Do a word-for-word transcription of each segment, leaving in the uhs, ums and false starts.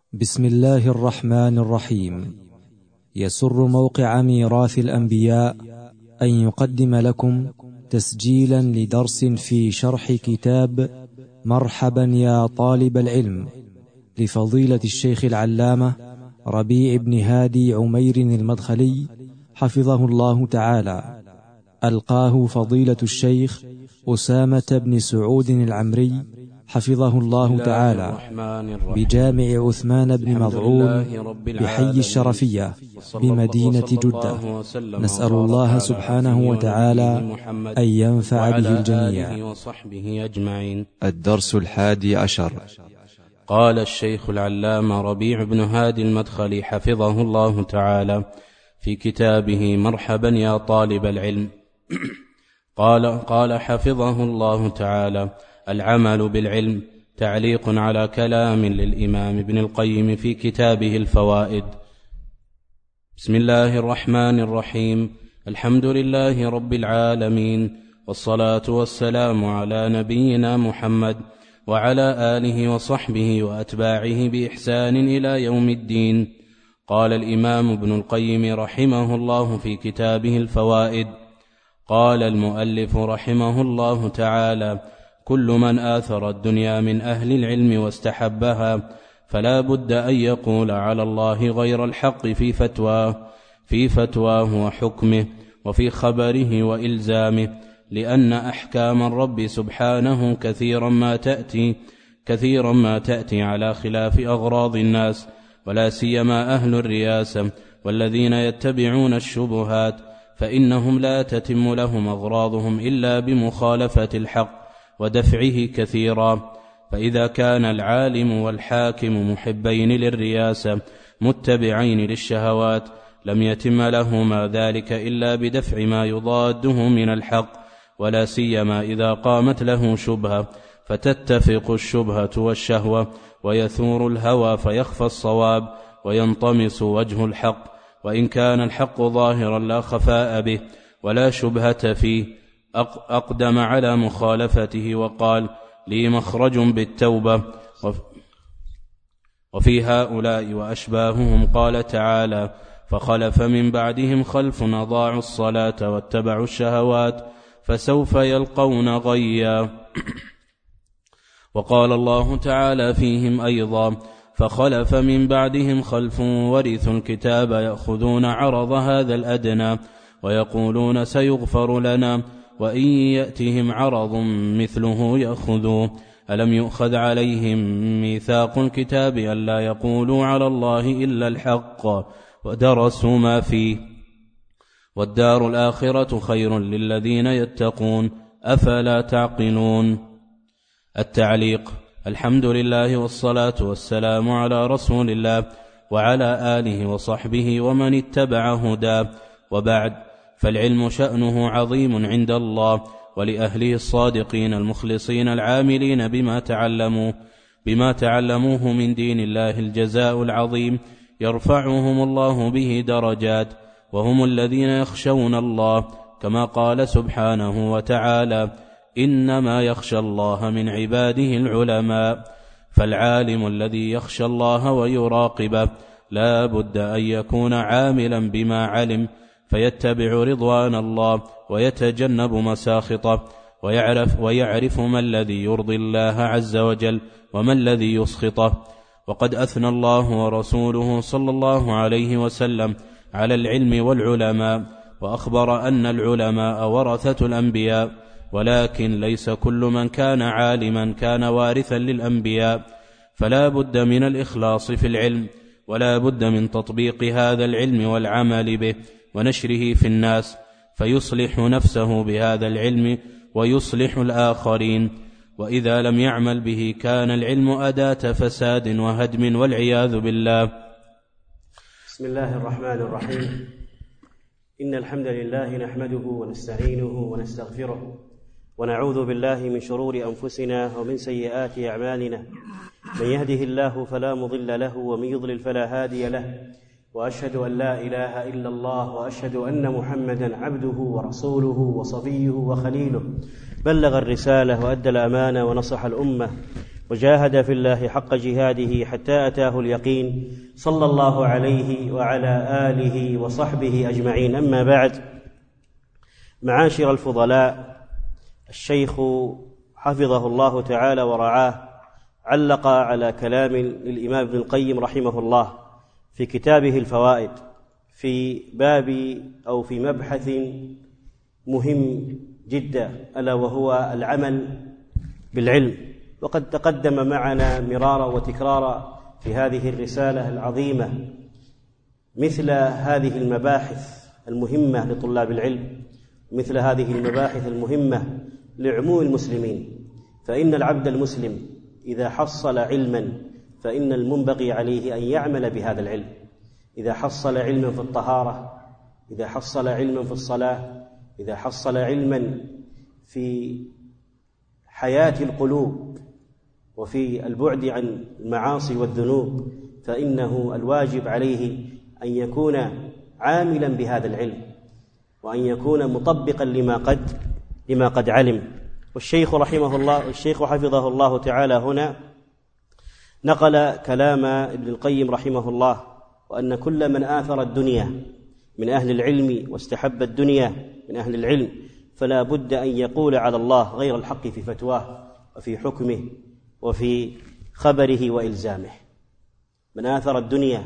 بسم الله الرحمن الرحيم. يسر موقع ميراث الأنبياء أن يقدم لكم تسجيلا لدرس في شرح كتاب مرحبا يا طالب العلم لفضيلة الشيخ العلامة ربيع بن هادي عمير المدخلي حفظه الله تعالى. ألقاه فضيلة الشيخ أسامة بن سعود العمري حفظه الله تعالى بجامع عثمان بن مظعون بحي الشرفية بمدينة جدة. نسأل الله سبحانه وتعالى أن ينفع به الجميع. الدرس الحادي عشر. قال الشيخ العلامة ربيع بن هادي المدخلي حفظه الله تعالى في كتابه مرحبا يا طالب العلم قال قال حفظه الله تعالى: العمل بالعلم تعليق على كلام للإمام ابن القيم في كتابه الفوائد. بسم الله الرحمن الرحيم. الحمد لله رب العالمين، والصلاة والسلام على نبينا محمد وعلى آله وصحبه وأتباعه بإحسان إلى يوم الدين. قال الإمام ابن القيم رحمه الله في كتابه الفوائد: قال المؤلف رحمه الله تعالى: كل من آثر الدنيا من أهل العلم واستحبها فلا بد أن يقول على الله غير الحق في فتواه في فتواه وحكمه وفي خبره وإلزامه، لأن أحكام الرب سبحانه كثيرا ما تأتي كثيرا ما تأتي على خلاف أغراض الناس، ولا سيما أهل الرياسة والذين يتبعون الشبهات، فإنهم لا تتم لهم أغراضهم إلا بمخالفة الحق ودفعه كثيرا. فإذا كان العالم والحاكم محبين للرياسة متبعين للشهوات لم يتم لهما ذلك إلا بدفع ما يضاده من الحق، ولا سيما إذا قامت له شبهة فتتفق الشبهة والشهوة ويثور الهوى فيخفى الصواب وينطمس وجه الحق، وإن كان الحق ظاهرا لا خفاء به ولا شبهة فيه أقدم على مخالفته وقال: لي مخرج بالتوبة. وفي هؤلاء وأشباههم قال تعالى: فخلف من بعدهم خلف أضاعوا الصلاة واتبعوا الشهوات فسوف يلقون غيا. وقال الله تعالى فيهم أيضا: فخلف من بعدهم خلف ورثوا الكتاب يأخذون عرض هذا الأدنى ويقولون سيغفر لنا وإن يأتهم عرض مثله يأخذوه. ألم يؤخذ عليهم ميثاق الكتاب ألا يقولوا على الله إلا الحق ودرسوا ما فيه، والدار الآخرة خير للذين يتقون أفلا تعقلون. التعليق: الحمد لله والصلاة والسلام على رسول الله وعلى آله وصحبه ومن اتبع هداه، وبعد، فالعلم شأنه عظيم عند الله ولأهله الصادقين المخلصين العاملين بما تعلموه بما تعلموه من دين الله الجزاء العظيم يرفعهم الله به درجات، وهم الذين يخشون الله، كما قال سبحانه وتعالى: إنما يخشى الله من عباده العلماء. فالعالم الذي يخشى الله ويراقبه لا بد أن يكون عاملا بما علم فيتبع رضوان الله ويتجنب مساخطه، ويعرف, ويعرف ما الذي يرضي الله عز وجل وما الذي يسخطه. وقد أثنى الله ورسوله صلى الله عليه وسلم على العلم والعلماء، وأخبر أن العلماء ورثة الأنبياء، ولكن ليس كل من كان عالما كان وارثا للأنبياء، فلا بد من الإخلاص في العلم، ولا بد من تطبيق هذا العلم والعمل به ونشره في الناس، فيصلح نفسه بهذا العلم ويصلح الآخرين. وإذا لم يعمل به كان العلم أداة فساد وهدم والعياذ بالله. بسم الله الرحمن الرحيم. إن الحمد لله نحمده ونستعينه ونستغفره ونعوذ بالله من شرور أنفسنا ومن سيئات أعمالنا، من يهده الله فلا مضل له ومن يضلل فلا هادي له، وأشهد أن لا إله إلا الله وأشهد أن محمدا عبده ورسوله وصفيه وخليله، بلغ الرسالة وأدى الأمانة ونصح الأمة، وجاهد في الله حق جهاده حتى أتاه اليقين، صلى الله عليه وعلى آله وصحبه أجمعين. أما بعد، معاشر الفضلاء، الشيخ حفظه الله تعالى ورعاه علق على كلام الإمام ابن القيم رحمه الله في كتابه الفوائد في باب أو في مبحث مهم جدا، ألا وهو العمل بالعلم. وقد تقدم معنا مرارا وتكرارا في هذه الرسالة العظيمة مثل هذه المباحث المهمة لطلاب العلم، مثل هذه المباحث المهمة لعموم المسلمين. فإن العبد المسلم إذا حصل علما فإن المنبغي عليه أن يعمل بهذا العلم. إذا حصل علما في الطهارة، إذا حصل علما في الصلاة، إذا حصل علما في حياة القلوب وفي البعد عن المعاصي والذنوب، فإنه الواجب عليه أن يكون عاملا بهذا العلم، وأن يكون مطبقا لما قد لما قد علم. والشيخ رحمه الله الشيخ حفظه الله تعالى هنا نقل كلام ابن القيم رحمه الله، وأن كل من آثر الدنيا من أهل العلم واستحب الدنيا من أهل العلم فلا بد أن يقول على الله غير الحق في فتواه وفي حكمه وفي خبره وإلزامه. من آثر الدنيا،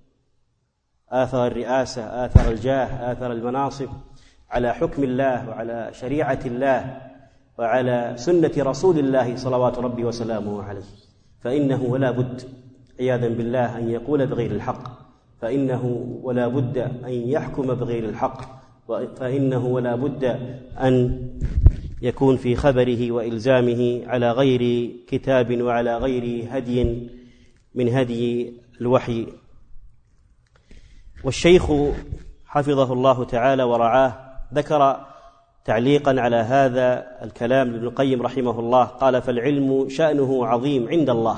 آثر الرئاسة، آثر الجاه، آثر المناصب على حكم الله وعلى شريعة الله وعلى سنة رسول الله صلوات ربي وسلامه عليه، فإنه ولا بد عياذا بالله أن يقول بغير الحق، فإنه ولا بد أن يحكم بغير الحق، فإنه ولا بد أن يكون في خبره وإلزامه على غير كتاب وعلى غير هدي من هدي الوحي. والشيخ حفظه الله تعالى ورعاه ذكر تعليقا على هذا الكلام لابن القيم رحمه الله، قال: فالعلم شأنه عظيم عند الله،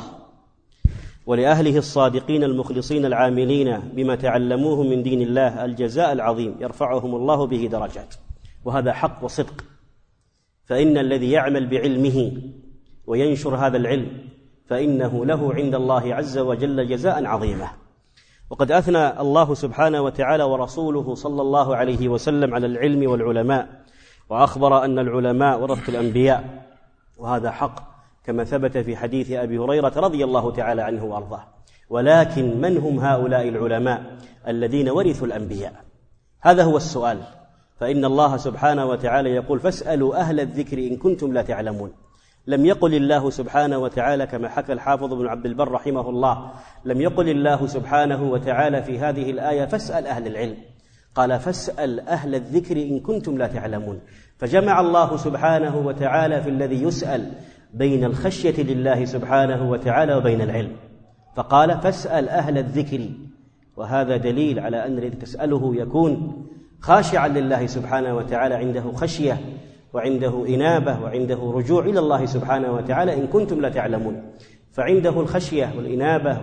ولأهله الصادقين المخلصين العاملين بما تعلموه من دين الله الجزاء العظيم يرفعهم الله به درجات. وهذا حق وصدق، فإن الذي يعمل بعلمه وينشر هذا العلم فإنه له عند الله عز وجل جزاء عظيما. وقد أثنى الله سبحانه وتعالى ورسوله صلى الله عليه وسلم على العلم والعلماء، وأخبر أن العلماء ورثة الأنبياء، وهذا حق كما ثبت في حديث أبي هريرة رضي الله تعالى عنه وأرضاه. ولكن من هم هؤلاء العلماء الذين ورثوا الأنبياء؟ هذا هو السؤال. فإن الله سبحانه وتعالى يقول: فاسألوا أهل الذكر إن كنتم لا تعلمون. لم يقل الله سبحانه وتعالى كما حكى الحافظ ابن عبد البر رحمه الله، لم يقل الله سبحانه وتعالى في هذه الآية فاسأل أهل العلم، قال: فاسأل أهل الذكر إن كنتم لا تعلمون. فجمع الله سبحانه وتعالى في الذي يسأل بين الخشية لله سبحانه وتعالى وبين العلم، فقال: فاسأل أهل الذكر. وهذا دليل على أن الذي تسأله يكون خاشعا لله سبحانه وتعالى، عنده خشية وعنده إنابة وعنده رجوع إلى الله سبحانه وتعالى إن كنتم لا تعلمون. فعنده الخشية والإنابة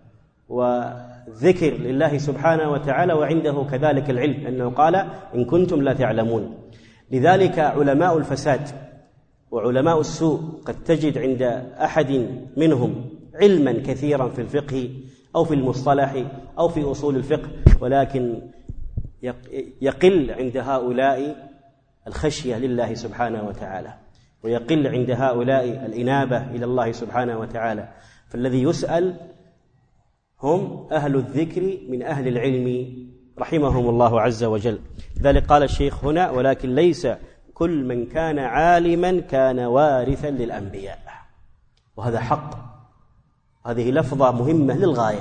والذكر لله سبحانه وتعالى، وعنده كذلك العلم، أنه قال: إن كنتم لا تعلمون. لذلك علماء الفساد وعلماء السوء قد تجد عند أحد منهم علما كثيرا في الفقه أو في المصطلح أو في أصول الفقه، ولكن يقل عند هؤلاء الخشية لله سبحانه وتعالى، ويقل عند هؤلاء الإنابة إلى الله سبحانه وتعالى. فالذي يسأل هم أهل الذكر من أهل العلم رحمهم الله عز وجل. ذلك قال الشيخ هنا: ولكن ليس كل من كان عالما كان وارثا للأنبياء. وهذا حق، هذه لفظة مهمة للغاية.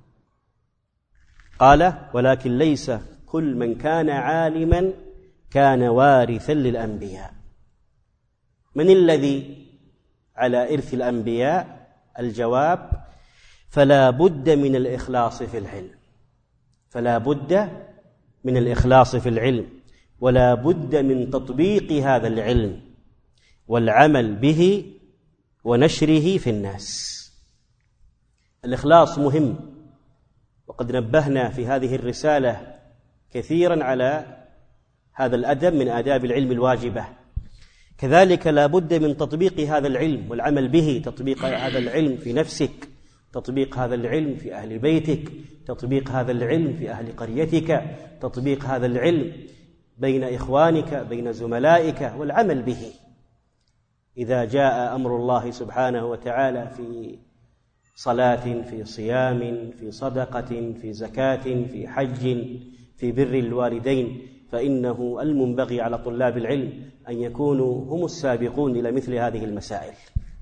قال: ولكن ليس كل من كان عالما كان وارثا للأنبياء. من الذي على إرث الأنبياء؟ الجواب: فلا بد من الإخلاص في العلم، فلا بد من الإخلاص في العلم، ولا بد من تطبيق هذا العلم والعمل به ونشره في الناس. الإخلاص مهم، وقد نبهنا في هذه الرسالة كثيرا على هذا الأدب من آداب العلم الواجبة. كذلك لا بد من تطبيق هذا العلم والعمل به، تطبيق هذا العلم في نفسك، تطبيق هذا العلم في أهل بيتك، تطبيق هذا العلم في أهل قريتك، تطبيق هذا العلم بين إخوانك، بين زملائك، والعمل به. إذا جاء أمر الله سبحانه وتعالى في صلاة، في صيام، في صدقة، في زكاة، في حج، في بر الوالدين، فإنه المنبغي على طلاب العلم أن يكونوا هم السابقون إلى مثل هذه المسائل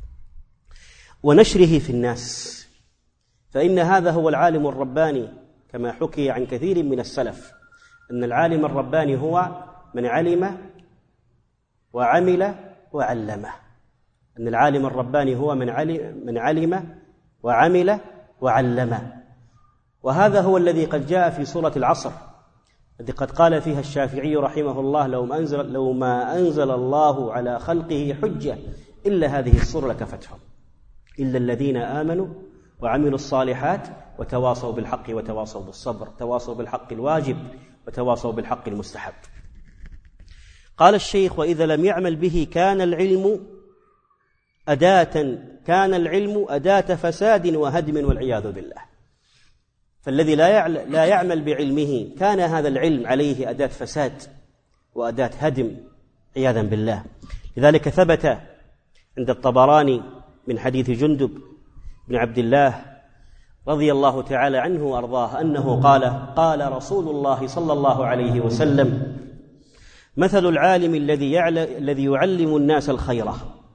ونشره في الناس، فإن هذا هو العالم الرباني، كما حكي عن كثير من السلف أن العالم الرباني هو من علم وعمل وعلمه، أن العالم الرباني هو من علم, من علم وعمل وعلمه. وهذا هو الذي قد جاء في سورة العصر، الذي قد قال فيها الشافعي رحمه الله: لو ما أنزل, لو ما أنزل الله على خلقه حجة إلا هذه السورة لكفتهم، إلا الذين آمنوا وعملوا الصالحات وتواصوا بالحق وتواصوا بالصبر، تواصوا بالحق الواجب وتواصوا بالحق المستحب. قال الشيخ: وإذا لم يعمل به كان العلم أداة كان العلم أداة فساد وهدم والعياذ بالله. فالذي لا لا يعمل بعلمه كان هذا العلم عليه أداة فساد وأداة هدم عياذا بالله. لذلك ثبت عند الطبراني من حديث جندب بن عبد الله رضي الله تعالى عنه وأرضاه أنه قال: قال رسول الله صلى الله عليه وسلم: مثل العالم الذي الذي يعلم الناس الخير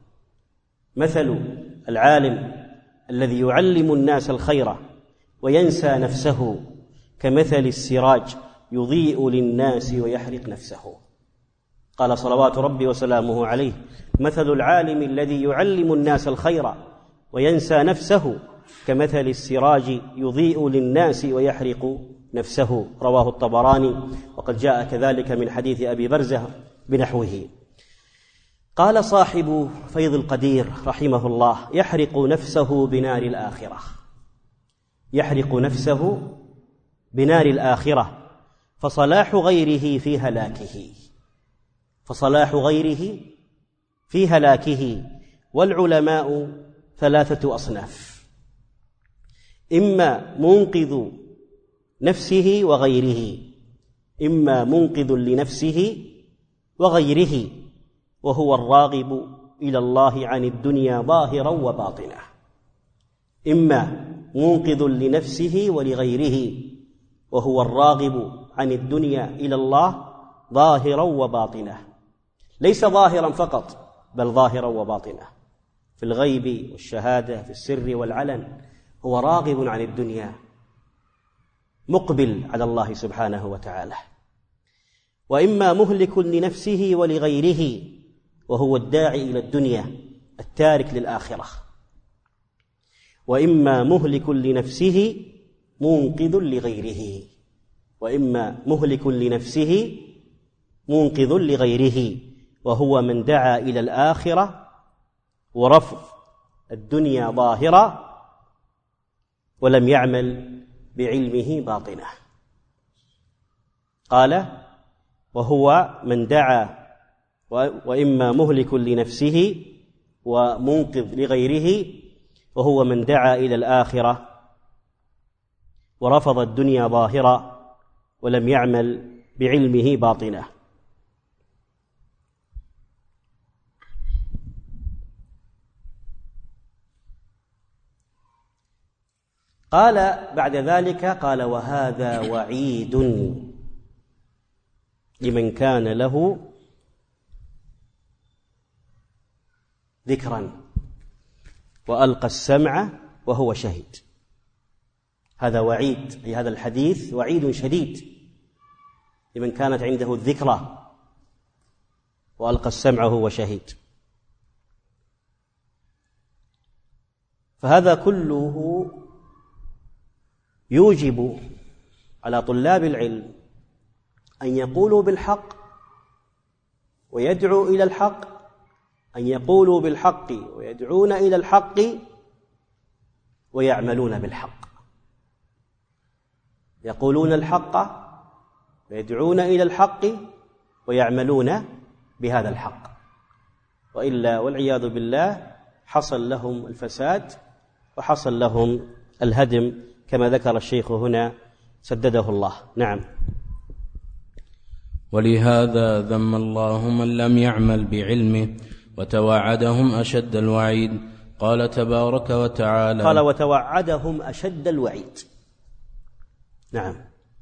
مثل العالم الذي يعلم الناس الخير وينسى نفسه كمثل السراج يضيء للناس ويحرق نفسه. قال صلوات ربي وسلامه عليه: مثل العالم الذي يعلم الناس الخير وينسى نفسه كمثل السراج يضيء للناس ويحرق نفسه. رواه الطبراني، وقد جاء كذلك من حديث أبي برزة بنحوه. قال صاحب فيض القدير رحمه الله: يحرق نفسه بنار الآخرة يحرق نفسه بنار الآخرة فصلاح غيره في هلاكه فصلاح غيره في هلاكه. والعلماء ثلاثة أصناف: إما منقذ نفسه وغيره إما منقذ لنفسه وغيره وهو الراغب إلى الله عن الدنيا ظاهرا وباطنا. إما منقذ لنفسه ولغيره وهو الراغب عن الدنيا إلى الله ظاهرا وباطنا، ليس ظاهرا فقط بل ظاهرا وباطنا، في الغيب والشهادة، في السر والعلن، هو راغب عن الدنيا مقبل على الله سبحانه وتعالى. وإما مهلك لنفسه ولغيره وهو الداعي إلى الدنيا التارك للآخرة. وإما مهلك لنفسه منقذ لغيره وإما مهلك لنفسه منقذ لغيره وهو من دعا إلى الآخرة ورفض الدنيا ظاهرة ولم يعمل بعلمه باطنه. قال: وهو من دعا وإما مهلك لنفسه ومنقذ لغيره وهو من دعا إلى الآخرة ورفض الدنيا ظاهرة ولم يعمل بعلمه باطنه. قال بعد ذلك: قال: وهذا وعيد لمن كان له ذكرا وألقى السمع وهو شهيد. هذا وعيد، في هذا الحديث وعيد شديد لمن كانت عنده الذكرى وألقى السمع وهو شهيد. فهذا كله يوجب على طلاب العلم أن يقولوا بالحق ويدعوا إلى الحق، أن يقولوا بالحق ويدعون إلى الحق ويعملون بالحق. يقولون الحق ويدعون إلى الحق ويعملون بهذا الحق. وإلا والعياذ بالله حصل لهم الفساد وحصل لهم الهدم كما ذكر الشيخ هنا سدده الله. نعم. ولهذا ذم الله من لم يعمل بعلمه وتوعدهم أشد الوعيد. قال تبارك وتعالى قال وتوعدهم أشد الوعيد. نعم.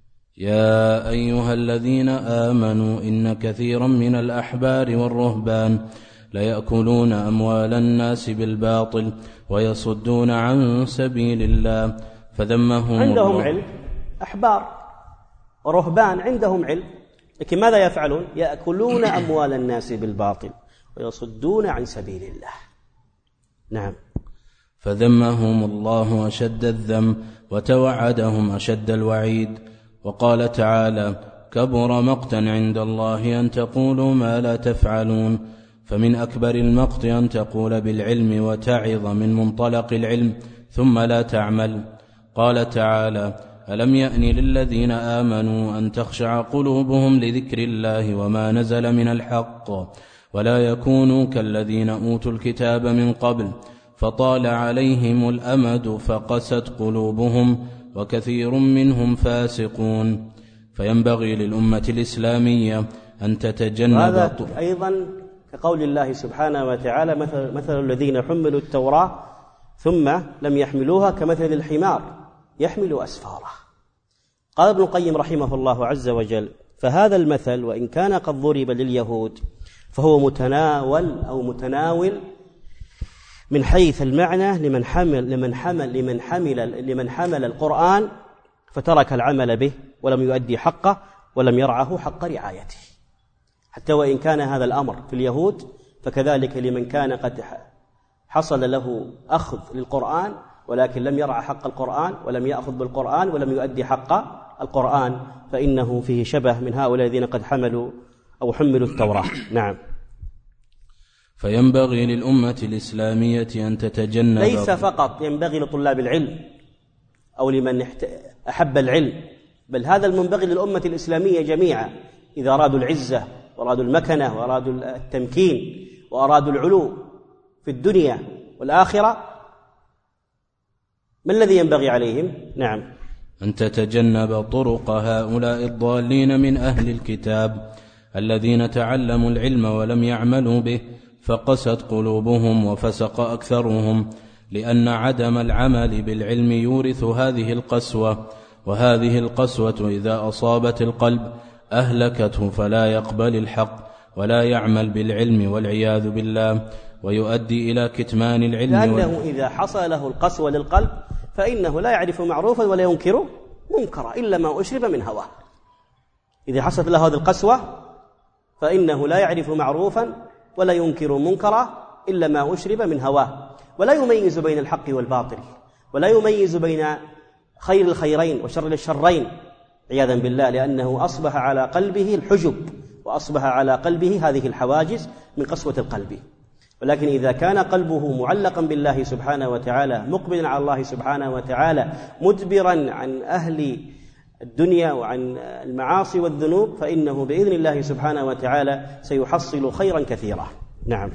يا أيها الذين آمنوا إن كثيرا من الأحبار والرهبان ليأكلون أموال الناس بالباطل ويصدون عن سبيل الله فذمهم عندهم الله. علم، أحبار ورهبان عندهم علم، لكن ماذا يفعلون؟ يأكلون أموال الناس بالباطل ويصدون عن سبيل الله. نعم. فذمهم الله أشد الذم وتوعدهم أشد الوعيد. وقال تعالى كبر مقتا عند الله أن تقولوا ما لا تفعلون. فمن أكبر المقت أن تقول بالعلم وتعظ من منطلق العلم ثم لا تعمل. قال تعالى ألم يأن للذين آمنوا أن تخشع قلوبهم لذكر الله وما نزل من الحق ولا يكونوا كالذين أوتوا الكتاب من قبل فطال عليهم الأمد فقست قلوبهم وكثير منهم فاسقون. فينبغي للأمة الإسلامية أن تتجنب. هذا أيضا كقول الله سبحانه وتعالى مثل, مثل الذين حملوا التوراة ثم لم يحملوها كمثل الحمار يحمل أسفاره. قال ابن القيم رحمه الله عز وجل فهذا المثل وإن كان قد ضرب لليهود فهو متناول أو متناول من حيث المعنى لمن حمل لمن حمل لمن حمل لمن حمل القرآن فترك العمل به ولم يؤدي حقه ولم يرعه حق رعايته. حتى وإن كان هذا الأمر في اليهود فكذلك لمن كان قد حصل له أخذ للقرآن ولكن لم يرعى حق القرآن ولم يأخذ بالقرآن ولم يؤدي حق القرآن فإنه فيه شبه من هؤلاء الذين قد حملوا أو حملوا التوراة. نعم. فينبغي للأمة الإسلامية أن تتجنب. ليس فقط ينبغي لطلاب العلم أو لمن أحب العلم، بل هذا المنبغي للأمة الإسلامية جميعا إذا أرادوا العزة وأرادوا المكنة وأرادوا التمكين وأرادوا العلو في الدنيا والآخرة. ما الذي ينبغي عليهم؟ نعم. أن تتجنب طرق هؤلاء الضالين من أهل الكتاب الذين تعلموا العلم ولم يعملوا به فقست قلوبهم وفسق أكثرهم، لأن عدم العمل بالعلم يورث هذه القسوة، وهذه القسوة إذا أصابت القلب أهلكته فلا يقبل الحق ولا يعمل بالعلم والعياذ بالله، ويؤدي إلى كتمان العلم. لأنه إذا حصل له القسوة للقلب فإنه لا يعرف معروفا ولا ينكر منكرا إلا ما أشرب من هواه. إذا حصلت له هذه القسوة فإنه لا يعرف معروفا ولا ينكر منكرا إلا ما أشرب من هواه، ولا يميز بين الحق والباطل، ولا يميز بين خير الخيرين وشر الشرين عياذا بالله، لأنه أصبح على قلبه الحجب وأصبح على قلبه هذه الحواجز من قسوة القلب. ولكن إذا كان قلبه معلقا بالله سبحانه وتعالى مقبلا على الله سبحانه وتعالى مدبرا عن أهل الدنيا وعن المعاصي والذنوب فإنه بإذن الله سبحانه وتعالى سيحصل خيرا كثيرا. نعم.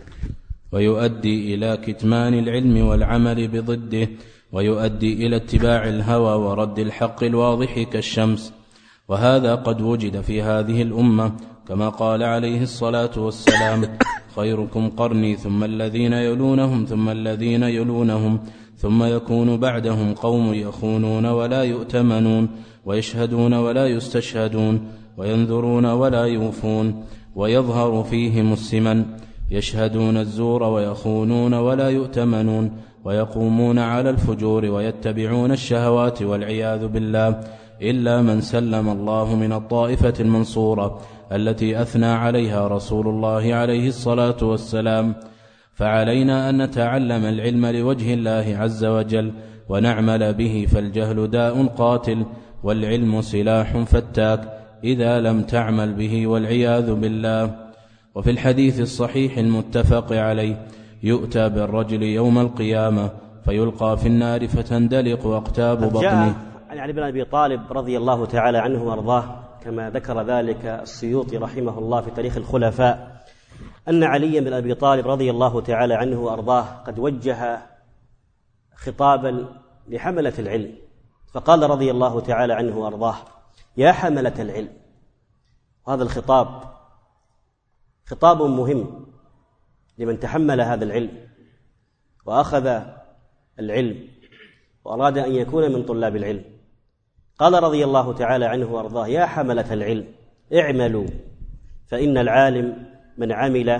ويؤدي إلى كتمان العلم والعمل بضده، ويؤدي إلى اتباع الهوى ورد الحق الواضح كالشمس، وهذا قد وجد في هذه الأمة كما قال عليه الصلاة والسلام: خيركم قرني ثم الذين يلونهم ثم الذين يلونهم ثم يكون بعدهم قوم يخونون ولا يؤتمنون ويشهدون ولا يستشهدون وينذرون ولا يوفون ويظهر فيهم السمن، يشهدون الزور ويخونون ولا يؤتمنون ويقومون على الفجور ويتبعون الشهوات والعياذ بالله، إلا من سلم الله من الطائفة المنصورة التي أثنى عليها رسول الله عليه الصلاة والسلام. فعلينا أن نتعلم العلم لوجه الله عز وجل ونعمل به، فالجهل داء قاتل والعلم سلاح فتاك إذا لم تعمل به والعياذ بالله. وفي الحديث الصحيح المتفق عليه: يؤتى بالرجل يوم القيامة فيلقى في النار فتندلق أقتاب بطنه. عن علي بن أبي طالب رضي الله تعالى عنه وارضاه كما ذكر ذلك السيوطي رحمه الله في تاريخ الخلفاء أن علي بن أبي طالب رضي الله تعالى عنه وأرضاه قد وجه خطابا لحملة العلم، فقال رضي الله تعالى عنه وأرضاه: يا حملة العلم. وهذا الخطاب خطاب مهم لمن تحمل هذا العلم وأخذ العلم وأراد أن يكون من طلاب العلم. قال رضي الله تعالى عنه وأرضاه: يا حملة العلم اعملوا فإن العالم من عمل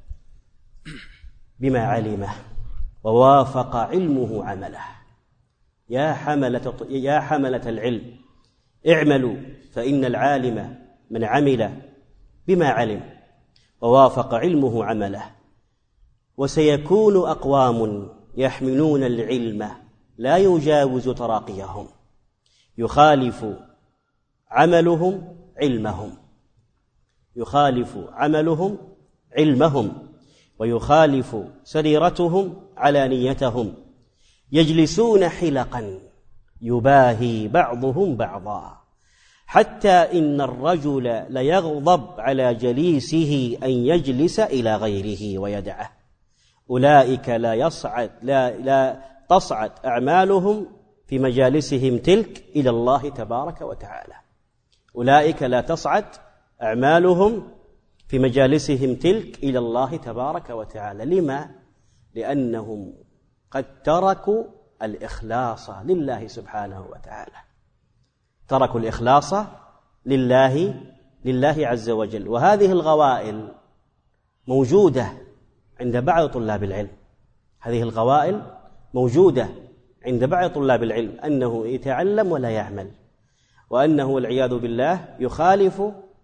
بما علمه ووافق علمه عمله. يا حملة, يا حملة العلم اعملوا فإن العالم من عمل بما علم ووافق علمه عمله. وسيكون أقوام يحملون العلم لا يجاوز تراقيهم، يخالف عملهم علمهم يخالف عملهم علمهم ويخالف سريرتهم علانيتهم، يجلسون حلقا يباهي بعضهم بعضا، حتى إن الرجل ليغضب على جليسه أن يجلس إلى غيره ويدعه. أولئك لا يصعد لا لا تصعد أعمالهم في مجالسهم تلك إلى الله تبارك وتعالى. أولئك لا تصعد أعمالهم في مجالسهم تلك إلى الله تبارك وتعالى. لما؟ لأنهم قد تركوا الإخلاص لله سبحانه وتعالى، تركوا الإخلاص لله لله عز وجل. وهذه الغوائل موجودة عند بعض طلاب العلم، هذه الغوائل موجودة عند بعض طلاب العلم، أنه يتعلم ولا يعمل، وأنه والعياذ بالله يخالف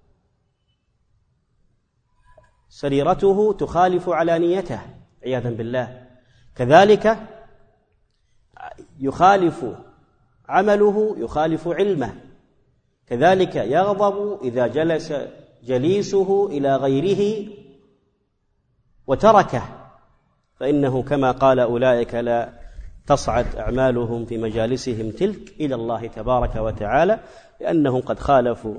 سريرته تخالف علانيته عياذا بالله، كذلك يخالف عمله يخالف علمه، كذلك يغضب إذا جلس جليسه إلى غيره وتركه، فإنه كما قال: أولئك لا تصعد أعمالهم في مجالسهم تلك إلى الله تبارك وتعالى، لأنهم قد خالفوا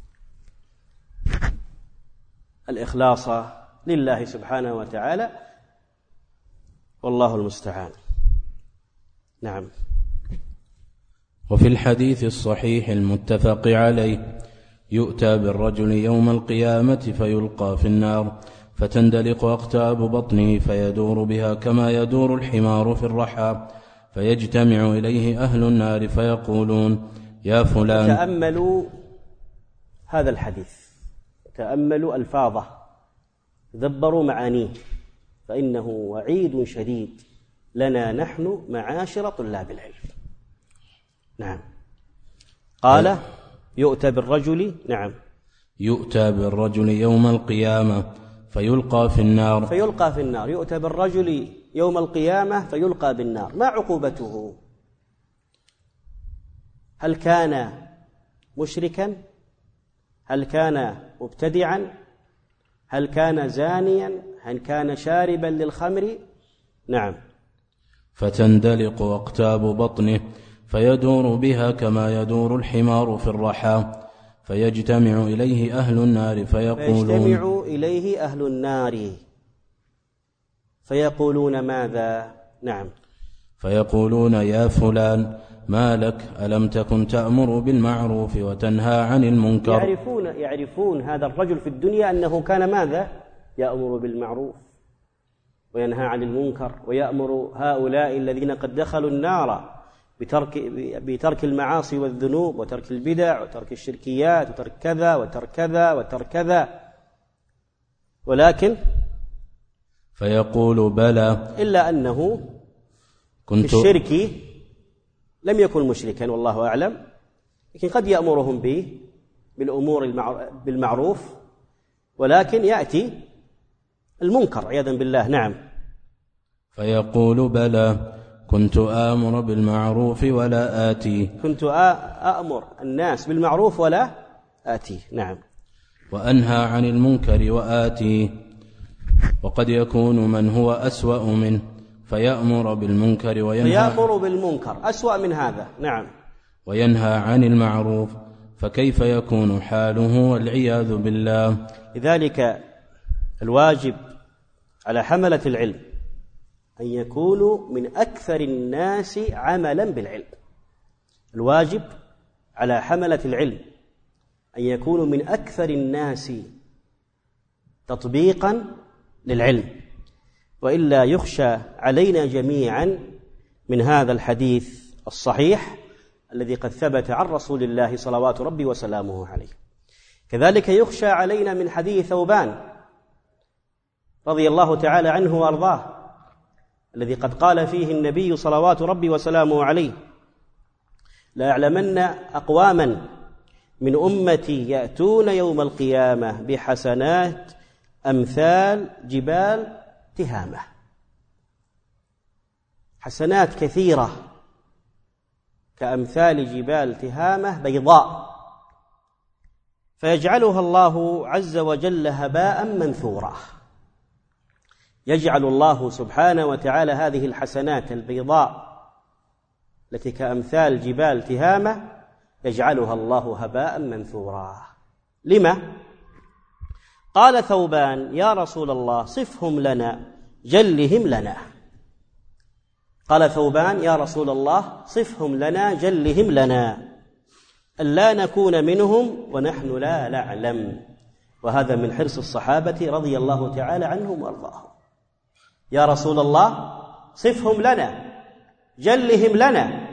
الإخلاص لله سبحانه وتعالى، والله المستعان. نعم. وفي الحديث الصحيح المتفق عليه: يؤتى بالرجل يوم القيامة فيلقى في النار فتندلق أقتاب بطنه فيدور بها كما يدور الحمار في الرحى، فيجتمع إليه أهل النار فيقولون: يا فلان. تأملوا هذا الحديث، تأملوا ألفاظه، دبروا معانيه، فإنه وعيد شديد لنا نحن معاشر طلاب العلم. نعم. قال: يؤتى بالرجل نعم يؤتى بالرجل يوم القيامة فيلقى في النار فيلقى في النار يؤتى بالرجل يوم القيامة فيلقى بالنار. ما عقوبته؟ هل كان مشركا؟ هل كان مبتدعا؟ هل كان زانيا؟ هل كان شاربا للخمر؟ نعم. فتندلق أقتاب بطنه فيدور بها كما يدور الحمار في الرحى، فيجتمع إليه أهل النار فيقولون فيجتمع إليه أهل النار فيقولون ماذا؟ نعم. فيقولون: يا فلان، ما لك؟ ألم تكن تأمر بالمعروف وتنهى عن المنكر؟ يعرفون يعرفون هذا الرجل في الدنيا أنه كان ماذا؟ يأمر بالمعروف وينهى عن المنكر، ويأمر هؤلاء الذين قد دخلوا النار بترك بترك المعاصي والذنوب وترك البدع وترك الشركيات وترك كذا وترك كذا وترك كذا، ولكن فيقول: بلى، إلا أنه كنت في الشرك لم يكن مشركا والله أعلم، لكن قد يأمرهم به بالأمور بالمعروف، ولكن يأتي المنكر عياذا بالله. نعم. فيقول: بلى، كنت آمر بالمعروف ولا آتي كنت آمر الناس بالمعروف ولا آتي. نعم. وأنهى عن المنكر وآتي. وقد يكون من هو أسوأ منه فيأمر بالمنكر وينهى فيأمر بالمنكر أسوأ من هذا. نعم. وينهى عن المعروف، فكيف يكون حاله والعياذ بالله؟ لذلك الواجب على حملة العلم أن يكونوا من أكثر الناس عملا بالعلم. الواجب على حملة العلم أن يكونوا من أكثر الناس تطبيقا للعلم، وإلا يخشى علينا جميعا من هذا الحديث الصحيح الذي قد ثبت عن رسول الله صلوات ربي وسلامه عليه. كذلك يخشى علينا من حديث ثوبان رضي الله تعالى عنه وأرضاه الذي قد قال فيه النبي صلوات ربي وسلامه عليه: لا يعلمن أقواما من أمتي يأتون يوم القيامة بحسنات أمثال جبال تهامة. حسنات كثيرة كأمثال جبال تهامة بيضاء، فيجعلها الله عز وجل هباء منثورا. يجعل الله سبحانه وتعالى هذه الحسنات البيضاء التي كأمثال جبال تهامة يجعلها الله هباء منثورا. لما؟ قال ثوبان: يا رسول الله صفهم لنا جلهم لنا. قال ثوبان: يا رسول الله صفهم لنا جلهم لنا، ألا نكون منهم ونحن لا نعلم. وهذا من حرص الصحابة رضي الله تعالى عنهم وارضاهم. يا رسول الله صفهم لنا جلهم لنا،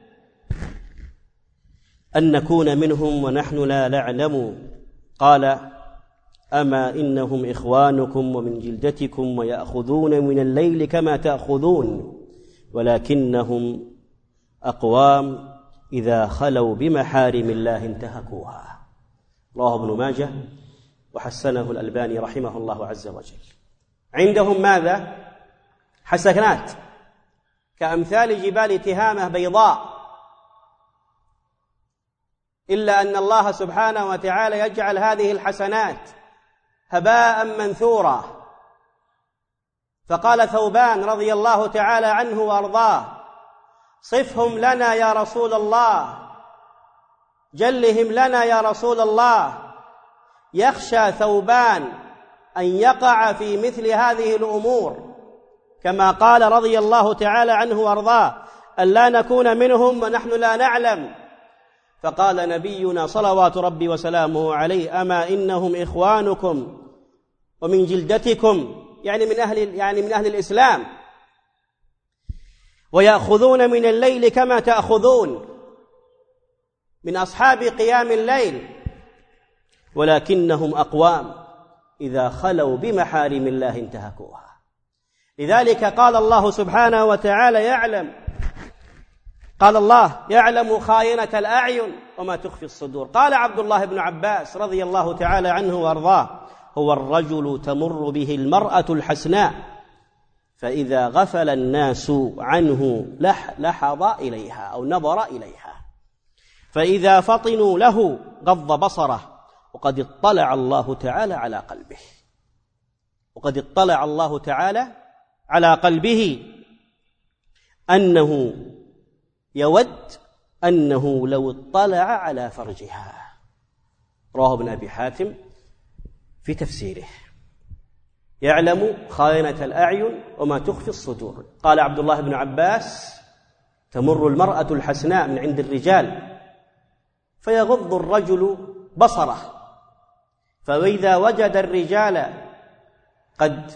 أن نكون منهم ونحن لا نعلم. قال: أما إنهم إخوانكم ومن جلدتكم ويأخذون من الليل كما تأخذون، ولكنهم أقوام إذا خلوا بمحارم الله انتهكوها. رواه ابن ماجه وحسنه الألباني رحمه الله عز وجل. عندهم ماذا؟ حسنات كأمثال جبال تهامة بيضاء، إلا أن الله سبحانه وتعالى يجعل هذه الحسنات هباء منثورا. فقال ثوبان رضي الله تعالى عنه وأرضاه: صفهم لنا يا رسول الله، جلهم لنا يا رسول الله. يخشى ثوبان أن يقع في مثل هذه الأمور، كما قال رضي الله تعالى عنه وأرضاه: ألا نكون منهم ونحن لا نعلم. فقال نبينا صلوات ربي وسلامه عليه: أما إنهم إخوانكم ومن جلدتكم، يعني من أهل يعني من أهل الإسلام، ويأخذون من الليل كما تأخذون، من أصحاب قيام الليل، ولكنهم أقوام إذا خلوا بمحارم الله انتهكوها. لذلك قال الله سبحانه وتعالى: يعلم قال الله يعلم خائنة الأعين وما تخفي الصدور. قال عبد الله بن عباس رضي الله تعالى عنه وأرضاه: هو الرجل تمر به المرأة الحسناء، فإذا غفل الناس عنه لحظ إليها أو نظر إليها، فإذا فطنوا له غض بصره، وقد اطلع الله تعالى على قلبه وقد اطلع الله تعالى على قلبه أنه يود أنه لو اطلع على فرجها. رواه ابن أبي حاتم في تفسيره. يعلم خائنة الأعين وما تخفي الصدور. قال عبد الله بن عباس: تمر المرأة الحسناء من عند الرجال فيغض الرجل بصره، فإذا وجد الرجال قد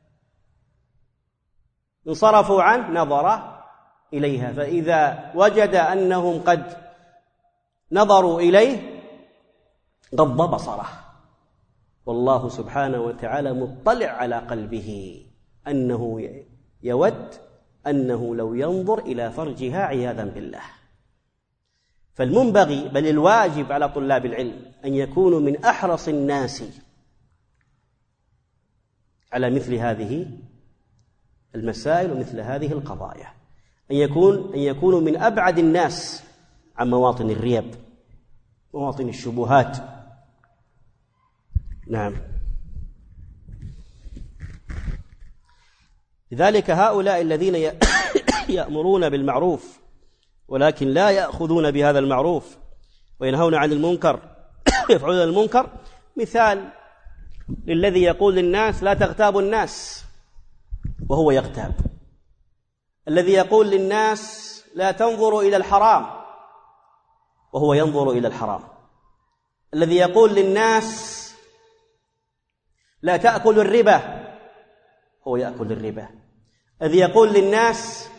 انصرفوا عنه نظر إليها، فإذا وجد أنهم قد نظروا إليه غض بصره. والله سبحانه وتعالى مطلع على قلبه أنه يود أنه لو ينظر إلى فرجها عياذا بالله. فالمنبغي بل الواجب على طلاب العلم أن يكونوا من أحرص الناس على مثل هذه المسائل ومثل هذه القضايا، أن يكون أن يكونوا من أبعد الناس عن مواطن الريب، مواطن الشبهات. نعم. لذلك هؤلاء الذين يأمرون بالمعروف ولكن لا يأخذون بهذا المعروف وينهون عن المنكر ويفعلون المنكر، مثال للذي يقول للناس لا تغتابوا الناس وهو يغتاب، الذي يقول للناس لا تنظروا إلى الحرام وهو ينظر إلى الحرام، الذي يقول للناس لا تأكل الربا هو يأكل الربا، الذي يقول للناس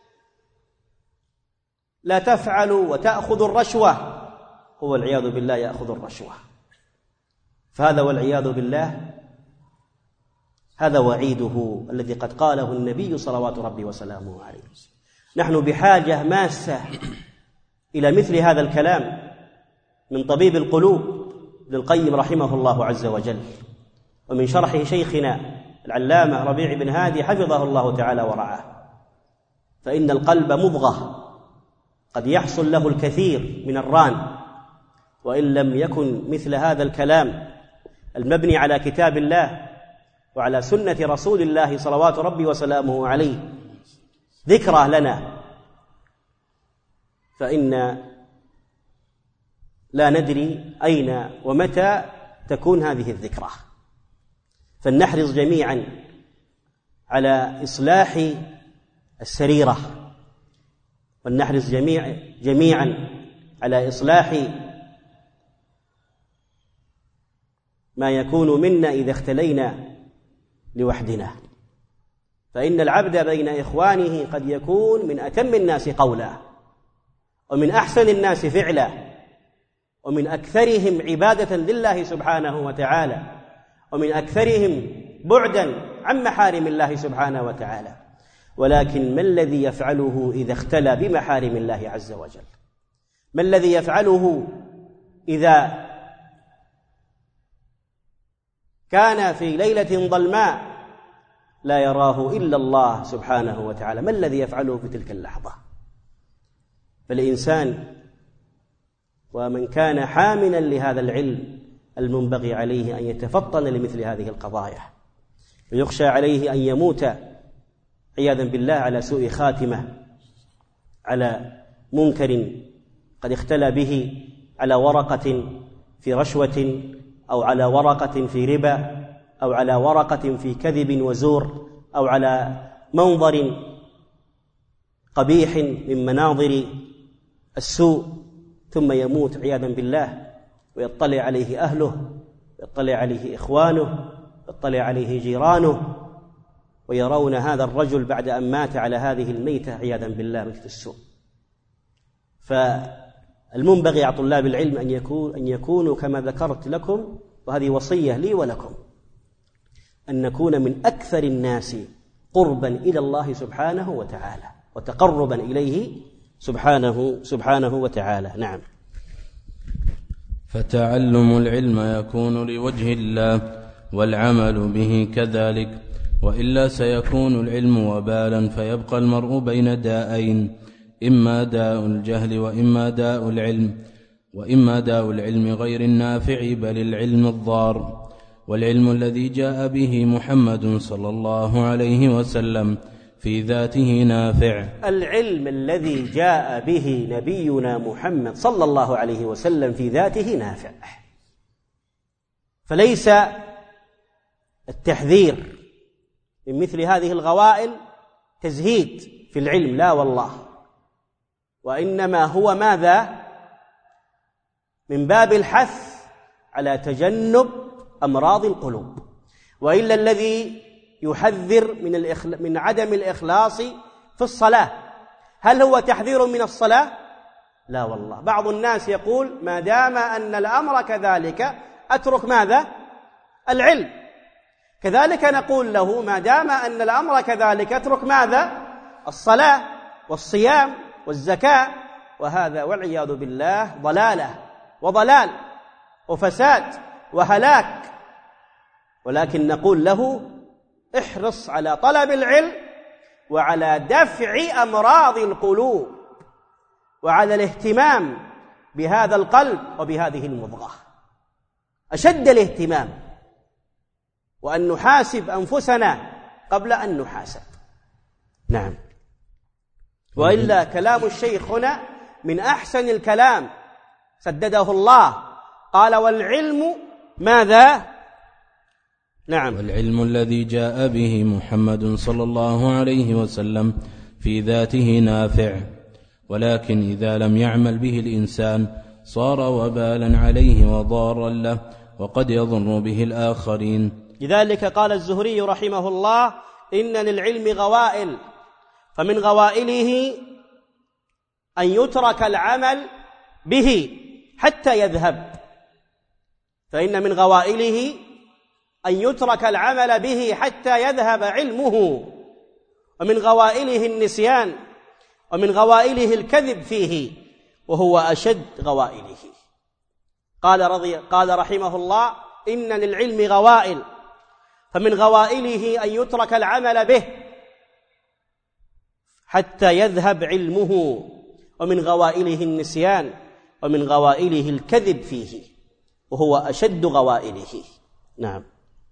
لا تفعلوا وتأخذوا الرشوة هو والعياذ بالله يأخذ الرشوة. فهذا والعياذ بالله هذا وعيده الذي قد قاله النبي صلوات ربي وسلامه عليه. نحن بحاجة ماسة إلى مثل هذا الكلام من طبيب القلوب ابن القيم رحمه الله عز وجل، ومن شرح شيخنا العلامة ربيع بن هادي حفظه الله تعالى ورعاه. فإن القلب مضغة قد يحصل له الكثير من الران، وإن لم يكن مثل هذا الكلام المبني على كتاب الله وعلى سنة رسول الله صلوات ربي وسلامه عليه ذكرى لنا، فإن لا ندري أين ومتى تكون هذه الذكرى. فلنحرص جميعا على إصلاح السريرة، ولنحرص جميع جميعا على إصلاح ما يكون منا إذا اختلينا لوحدنا. فإن العبد بين إخوانه قد يكون من أتم الناس قولا، ومن أحسن الناس فعلا، ومن أكثرهم عبادة لله سبحانه وتعالى، ومن أكثرهم بعدا عن محارم الله سبحانه وتعالى. ولكن ما الذي يفعله إذا اختلى بمحارم الله عز وجل؟ ما الذي يفعله إذا كان في ليلة ظلماء لا يراه إلا الله سبحانه وتعالى؟ ما الذي يفعله في تلك اللحظة؟ فالإنسان ومن كان حاملا لهذا العلم المنبغي عليه أن يتفطن لمثل هذه القضايا، ويخشى عليه أن يموت عياذا بالله على سوء خاتمة، على منكر قد اختلى به، على ورقة في رشوة، أو على ورقة في ربا، أو على ورقة في كذب وزور، أو على منظر قبيح من مناظر السوء، ثم يموت عياذا بالله ويطلع عليه أهله، يطلع عليه إخوانه، يطلع عليه جيرانه، ويرون هذا الرجل بعد أن مات على هذه الميتة عياذا بالله مثل السوء. فالمنبغي على طلاب العلم أن يكون أن يكونوا كما ذكرت لكم، وهذه وصية لي ولكم، أن نكون من أكثر الناس قربا إلى الله سبحانه وتعالى وتقربا إليه سبحانه سبحانه وتعالى. نعم. فتعلم العلم يكون لوجه الله والعمل به كذلك، وإلا سيكون العلم وبالا، فيبقى المرء بين داءين، إما داء الجهل وإما داء العلم، وإما داء العلم غير النافع بل العلم الضار. والعلم الذي جاء به محمد صلى الله عليه وسلم في ذاته نافع. العلم الذي جاء به نبينا محمد صلى الله عليه وسلم في ذاته نافع، فليس التحذير من مثل هذه الغوائل تزهيد في العلم، لا والله، وإنما هو ماذا؟ من باب الحث على تجنب أمراض القلوب. وإلا الذي يحذر من الإخل... من عدم الإخلاص في الصلاة، هل هو تحذير من الصلاة؟ لا والله. بعض الناس يقول ما دام أن الأمر كذلك أترك ماذا؟ العلم. كذلك نقول له ما دام أن الأمر كذلك أترك ماذا؟ الصلاة والصيام والزكاة. وهذا والعياذ بالله ضلالة وضلال وفساد وهلاك. ولكن نقول له احرص على طلب العلم وعلى دفع أمراض القلوب وعلى الاهتمام بهذا القلب وبهذه المضغة أشد الاهتمام، وأن نحاسب أنفسنا قبل أن نحاسب. نعم. وإلا كلام الشيخ هنا من أحسن الكلام سدده الله، قال والعلم ماذا؟ نعم. والعلم الذي جاء به محمد صلى الله عليه وسلم في ذاته نافع، ولكن إذا لم يعمل به الإنسان صار وبالا عليه وضارا له، وقد يضر به الآخرين. لذلك قال الزهري رحمه الله: إن للعلم غوائل، فمن غوائله أن يترك العمل به حتى يذهب، فإن من غوائله أن يترك العمل به حتى يذهب علمه، ومن غوائله النسيان، ومن غوائله الكذب فيه، وهو أشد غوائله. قال رضي قال رحمه الله: إن للعلم غوائل، فمن غوائله أن يترك العمل به حتى يذهب علمه، ومن غوائله النسيان، ومن غوائله الكذب فيه، وهو أشد غوائله. نعم.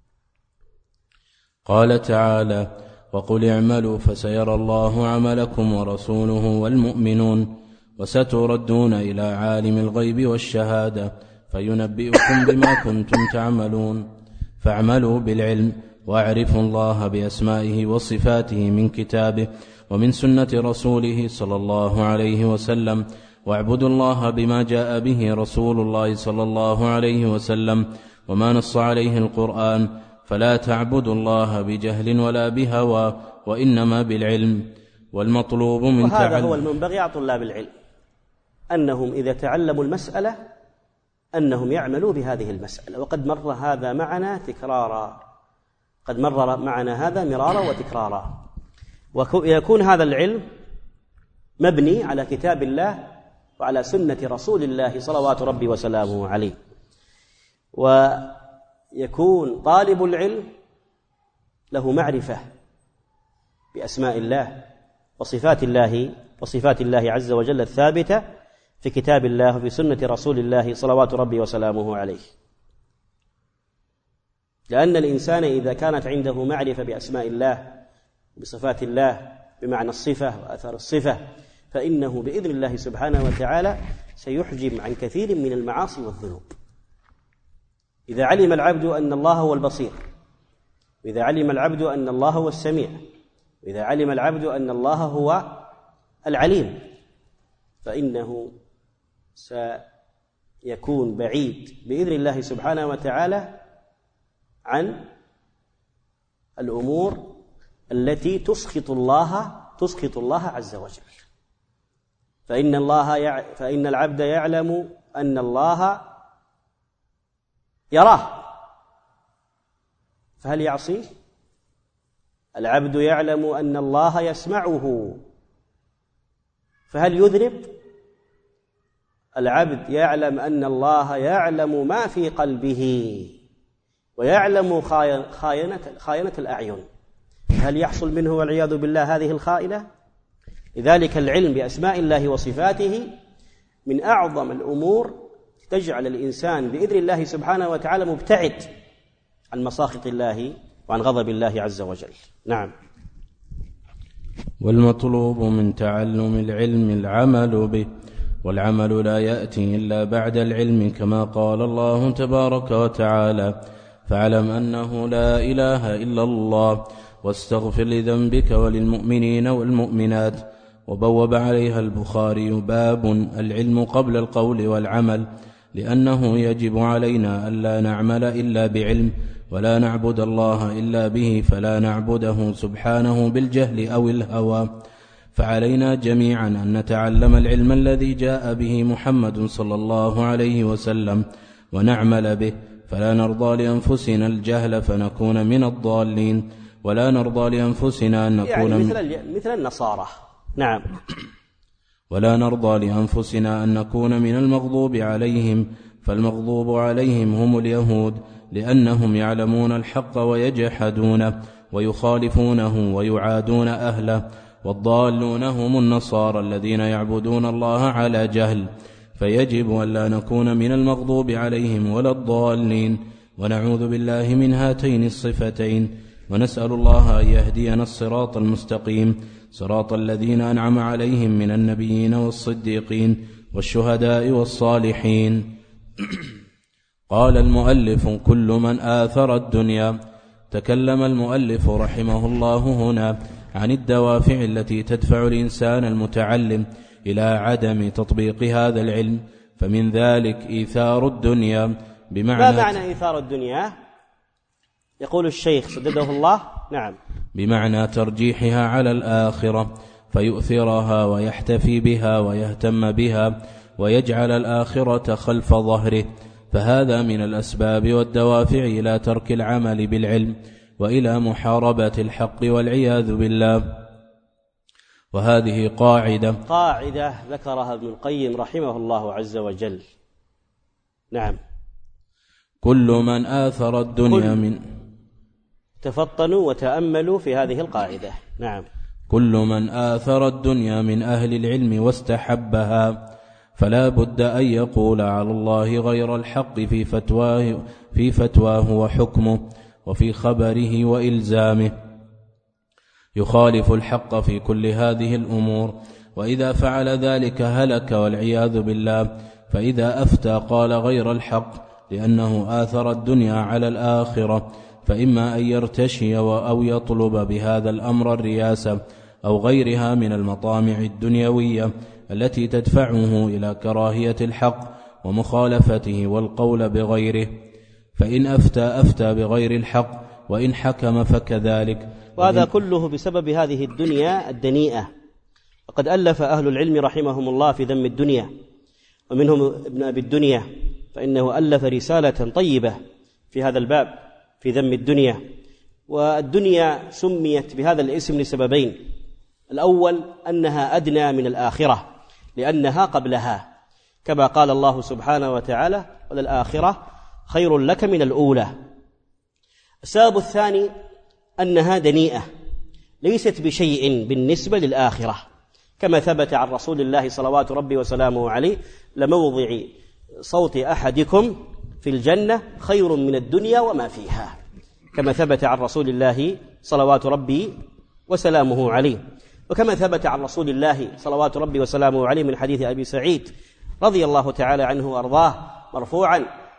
قال تعالى: وقل اعملوا فسيرى الله عملكم ورسوله والمؤمنون وستردون إلى عالم الغيب والشهادة فينبئكم بما كنتم تعملون. فاعملوا بالعلم واعرفوا الله بأسمائه وصفاته من كتابه ومن سنة رسوله صلى الله عليه وسلم، واعبدوا الله بما جاء به رسول الله صلى الله عليه وسلم وما نص عليه القرآن، فلا تعبدوا الله بجهل ولا بهوى، وإنما بالعلم. والمطلوب من وهذا تعلم، وهذا هو المنبغي على طلاب العلم، أنهم إذا تعلموا المسألة أنهم يعملوا بهذه المسألة. وقد مر هذا معنا تكرارا، قد مر معنا هذا مرارا وتكرارا. ويكون هذا العلم مبني على كتاب الله وعلى سنة رسول الله صلوات ربي وسلامه عليه. ويكون طالب العلم له معرفة بأسماء الله وصفات الله وصفات الله عز وجل الثابتة في كتاب الله وفي سنة رسول الله صلوات ربي وسلامه عليه. لأن الإنسان إذا كانت عنده معرفة بأسماء الله بصفات الله بمعنى الصفة وأثر الصفة، فإنه بإذن الله سبحانه وتعالى سيحجم عن كثير من المعاصي والذنوب. إذا علم العبد أن الله هو البصير، وإذا علم العبد أن الله هو السميع، وإذا علم العبد أن الله هو العليم، فإنه سيكون بعيد بإذن الله سبحانه وتعالى عن الأمور التي تسخط الله تسخط الله عز وجل. فإن الله يع... فإن العبد يعلم أن الله يراه، فهل يعصيه؟ العبد يعلم أن الله يسمعه، فهل يذنب؟ العبد يعلم أن الله يعلم ما في قلبه ويعلم خائنة خائنة الأعين، هل يحصل منه والعياذ بالله هذه الخائنة؟ لذلك العلم بأسماء الله وصفاته من أعظم الأمور تجعل الإنسان بإذن الله سبحانه وتعالى مبتعد عن مساخط الله وعن غضب الله عز وجل. نعم. والمطلوب من تعلم العلم العمل به، والعمل لا يأتي إلا بعد العلم، كما قال الله تبارك وتعالى: فاعلم أنه لا إله إلا الله واستغفر لذنبك وللمؤمنين والمؤمنات. وبوب عليها البخاري باب العلم قبل القول والعمل، لأنه يجب علينا ألا نعمل إلا بعلم، ولا نعبد الله إلا به، فلا نعبده سبحانه بالجهل أو الهوى. فعلينا جميعا أن نتعلم العلم الذي جاء به محمد صلى الله عليه وسلم ونعمل به، فلا نرضى لأنفسنا الجهل فنكون من الضالين، ولا نرضى لأنفسنا أن نكون يعني مثل, مثل النصارى. نعم. ولا نرضى لأنفسنا أن نكون من المغضوب عليهم، فالمغضوب عليهم هم اليهود، لأنهم يعلمون الحق ويجحدونه ويخالفونه ويعادون أهله، والضالون هم النصارى الذين يعبدون الله على جهل. فيجب أن لا نكون من المغضوب عليهم ولا الضالين، ونعوذ بالله من هاتين الصفتين، ونسأل الله أن يهدينا الصراط المستقيم، صراط الذين أنعم عليهم من النبيين والصديقين والشهداء والصالحين. قال المؤلف: كل من آثر الدنيا تكلم المؤلف رحمه الله هنا عن الدوافع التي تدفع الإنسان المتعلم إلى عدم تطبيق هذا العلم، فمن ذلك إيثار الدنيا. بمعنى ما معنى إيثار الدنيا؟ يقول الشيخ سدده الله. نعم. بمعنى ترجيحها على الآخرة، فيؤثرها ويحتفي بها ويهتم بها ويجعل الآخرة خلف ظهره، فهذا من الأسباب والدوافع إلى ترك العمل بالعلم وإلى محاربة الحق والعياذ بالله. وهذه قاعدة قاعدة ذكرها ابن القيم رحمه الله عز وجل. نعم. كل من آثر الدنيا من تفطنوا وتأملوا في هذه القاعدة. نعم. كل من آثر الدنيا من أهل العلم واستحبها فلا بد أن يقول على الله غير الحق في فتواه, في فتواه وحكمه وفي خبره وإلزامه، يخالف الحق في كل هذه الأمور، وإذا فعل ذلك هلك والعياذ بالله. فإذا أفتى قال غير الحق لأنه آثر الدنيا على الآخرة، فإما أن يرتشي أو يطلب بهذا الأمر الرياسة أو غيرها من المطامع الدنيوية التي تدفعه إلى كراهية الحق ومخالفته والقول بغيره. فإن أفتى أفتى بغير الحق، وإن حكم فكذلك. وهذا كله بسبب هذه الدنيا الدنيئة. وقد ألف أهل العلم رحمهم الله في ذم الدنيا، ومنهم ابن أبي الدنيا، فإنه ألف رسالة طيبة في هذا الباب في ذم الدنيا. والدنيا سميت بهذا الاسم لسببين: الأول أنها أدنى من الآخرة لأنها قبلها، كما قال الله سبحانه وتعالى: وللآخرة خير لك من الأولى. السبب الثاني أنها دنيئة ليست بشيء بالنسبة للآخرة، كما ثبت عن رسول الله صلوات ربي وسلامه عليه: لموضع صوت أحدكم في الجنة خير من الدنيا وما فيها، كما ثبت عن رسول الله صلوات ربي وسلامه عليه. وكما ثبت عن رسول الله صلوات ربي وسلامه عليه من حديث أبي سعيد رضي الله تعالى عنه وأرضاه مرفوعا: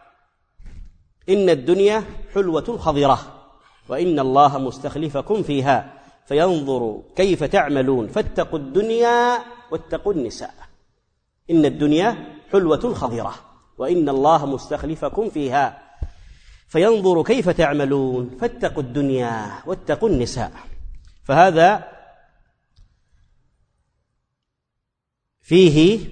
إن الدنيا حلوة خضرة وإن الله مستخلفكم فيها فينظر كيف تعملون فاتقوا الدنيا واتقوا النساء. إن الدنيا حلوة خضرة وإن الله مستخلفكم فيها فينظر كيف تعملون فاتقوا الدنيا واتقوا النساء. فهذا فيه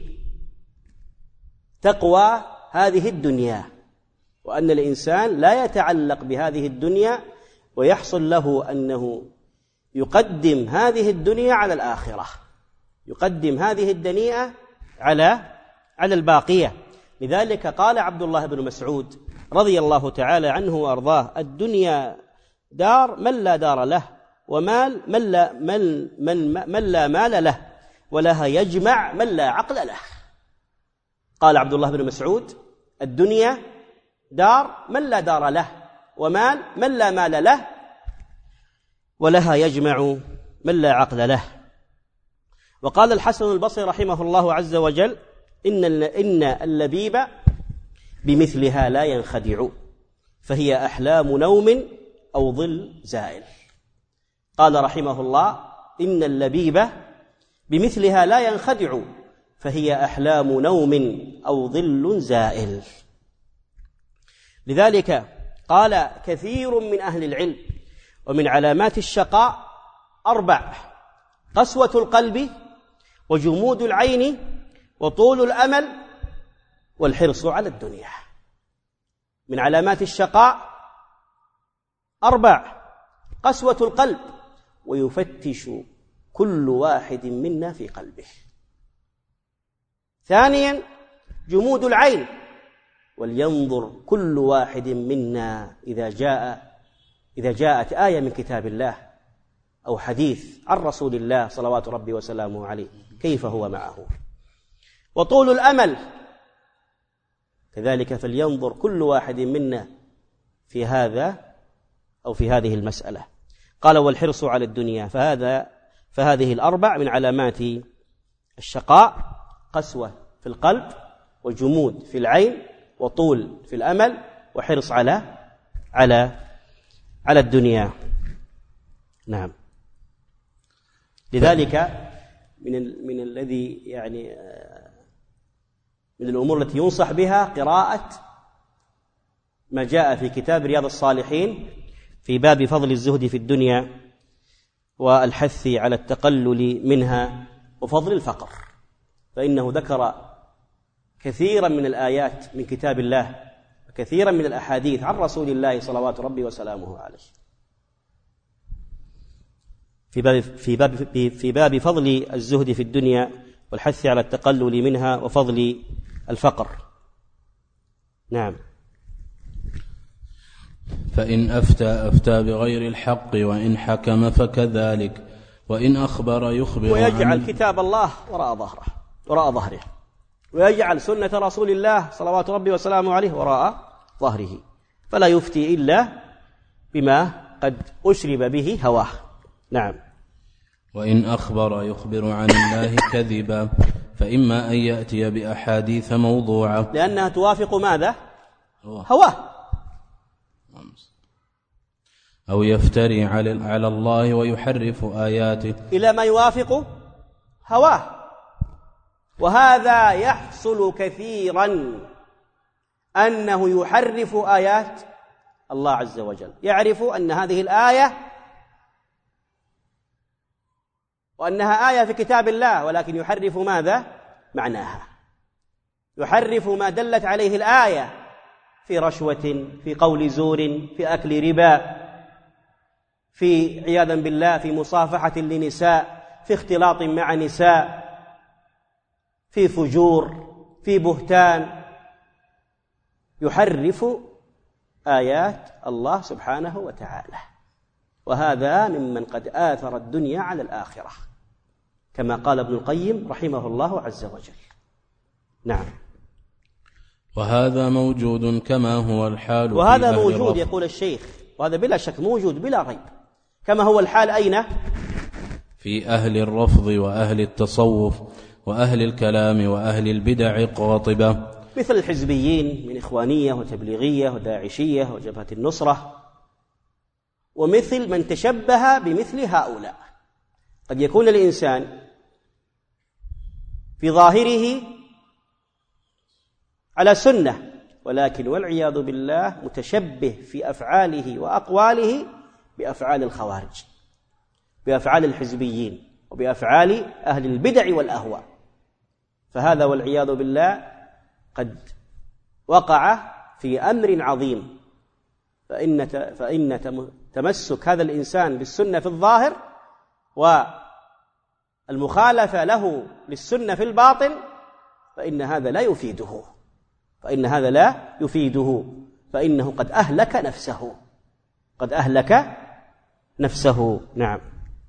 تقوى هذه الدنيا، وأن الإنسان لا يتعلق بهذه الدنيا ويحصل له أنه يقدم هذه الدنيا على الآخرة، يقدم هذه الدنيئة على على الباقية. لذلك قال عبد الله بن مسعود رضي الله تعالى عنه وأرضاه: الدنيا دار من لا دار له، ومال من لا, من من من لا مال له، ولها يجمع من لا عقل له. قال عبد الله بن مسعود: الدنيا دار من لا دار له، ومال من لا مال له، ولها يجمع من لا عقل له. وقال الحسن البصري رحمه الله عز وجل: إن إن اللبيب بمثلها لا ينخدع، فهي أحلام نوم أو ظل زائل. قال رحمه الله: إن اللبيب بمثلها لا ينخدع، فهي أحلام نوم أو ظل زائل. لذلك قال كثير من أهل العلم: ومن علامات الشقاء أربع: قسوة القلب، وجمود العين، وطول الأمل، والحرص على الدنيا. من علامات الشقاء أربع: قسوة القلب، ويفتش كل واحد منا في قلبه. ثانيا: جمود العين، ولينظر كل واحد منا إذا جاء إذا جاءت آية من كتاب الله أو حديث عن رسول الله صلوات ربي وسلامه عليه كيف هو معه. وطول الأمل كذلك، فلينظر كل واحد منا في هذا أو في هذه المسألة. قال: والحرص على الدنيا. فهذا فهذه الأربع من علامات الشقاء: قسوة في القلب، وجمود في العين، وطول في الأمل، وحرص على على على الدنيا. نعم. لذلك من ال من الذي يعني من الأمور التي ينصح بها قراءة ما جاء في كتاب رياض الصالحين في باب فضل الزهد في الدنيا والحث على التقلل منها وفضل الفقر، فإنه ذكر كثيرا من الآيات من كتاب الله وكثيرا من الأحاديث عن رسول الله صلوات ربي وسلامه عليه في باب في باب في باب فضل الزهد في الدنيا والحث على التقلل منها وفضل الفقر. نعم. فإن أفتى أفتى بغير الحق وإن حكم فكذلك وإن أخبر يخبر ويجعل كتاب الله وراء ظهره وراء ظهره ويجعل سنة رسول الله صلوات ربي وسلامه عليه وراء ظهره، فلا يفتي إلا بما قد أشرب به هواه. نعم. وإن أخبر يخبر عن الله كذبا فإما أن يأتي بأحاديث موضوعة لأنها توافق ماذا؟ هواه، أو يفتري على الله ويحرف آياته إلى ما يوافق هواه. وهذا يحصل كثيرا، أنه يحرف آيات الله عز وجل، يعرف أن هذه الآية وأنها آية في كتاب الله، ولكن يحرف ماذا؟ معناها، يحرف ما دلت عليه الآية في رشوة، في قول زور، في أكل ربا، في عياذا بالله في مصافحة لنساء، في اختلاط مع نساء، في فجور، في بهتان، يحرف آيات الله سبحانه وتعالى. وهذا ممن قد آثر الدنيا على الآخرة كما قال ابن القيم رحمه الله عز وجل. نعم. وهذا موجود كما هو الحال، وهذا موجود يقول الشيخ، وهذا بلا شك موجود بلا ريب، كما هو الحال أين؟ في أهل الرفض وأهل التصوف وأهل الكلام وأهل البدع قاطبة، مثل الحزبيين من إخوانية وتبليغية وداعشية وجبهة النصرة، ومثل من تشبه بمثل هؤلاء. قد يكون الإنسان في ظاهره على سنة، ولكن والعياذ بالله متشبه في أفعاله وأقواله بأفعال الخوارج، بأفعال الحزبيين، وبأفعال أهل البدع والأهواء. فهذا والعياذ بالله قد وقع في أمر عظيم، فإن فإن تمسك هذا الإنسان بالسنة في الظاهر والمخالفة له للسنة في الباطن، فإن هذا لا يفيده، فإن هذا لا يفيده فإنه قد أهلك نفسه، قد أهلك نفسه. نعم.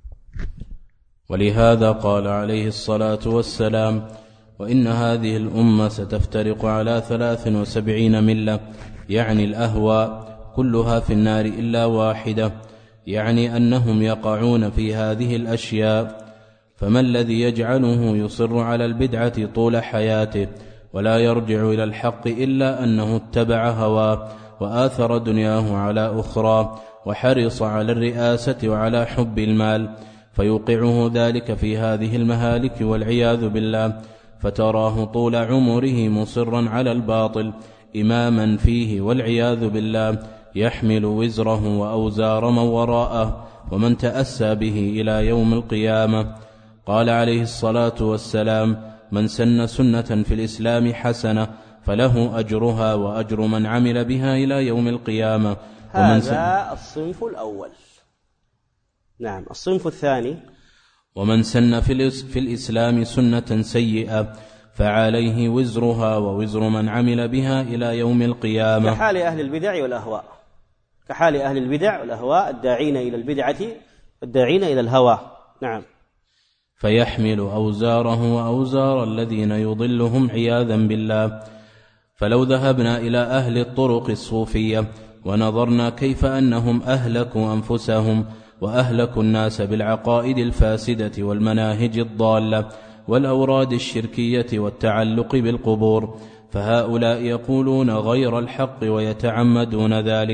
ولهذا قال عليه الصلاة والسلام: وإن هذه الأمة ستفترق على ثلاث وسبعين ملة، يعني الأهواء كلها في النار إلا واحدة، يعني أنهم يقعون في هذه الأشياء. فما الذي يجعله يصر على البدعة طول حياته ولا يرجع إلى الحق إلا أنه اتبع هواه وآثر دنياه على أخرى، وحرص على الرئاسة وعلى حب المال، فيوقعه ذلك في هذه المهالك والعياذ بالله، فتراه طول عمره مصرا على الباطل إماما فيه والعياذ بالله، يحمل وزره وأوزار من وراءه ومن تأسى به إلى يوم القيامة. قال عليه الصلاة والسلام: من سن سنة في الإسلام حسنة فله أجرها وأجر من عمل بها إلى يوم القيامة. هذا الصنف الأول. نعم. الصنف الثاني: ومن سن في الإسلام سنة سيئة فعليه وزرها ووزر من عمل بها إلى يوم القيامة. كحال أهل البدع والأهواء، كحال أهل البدع والأهواء الداعين إلى البدعة والداعين إلى الهوى. نعم. فيحمل أوزاره وأوزار الذين يضلهم عياذا بالله. فلو ذهبنا إلى أهل الطرق الصوفية ونظرنا كيف أنهم أهلكوا أنفسهم وأهلكوا الناس بالعقائد الفاسدة والمناهج الضالة والأوراد الشركية والتعلق بالقبور، فهؤلاء يقولون غير الحق ويتعمدون ذلك،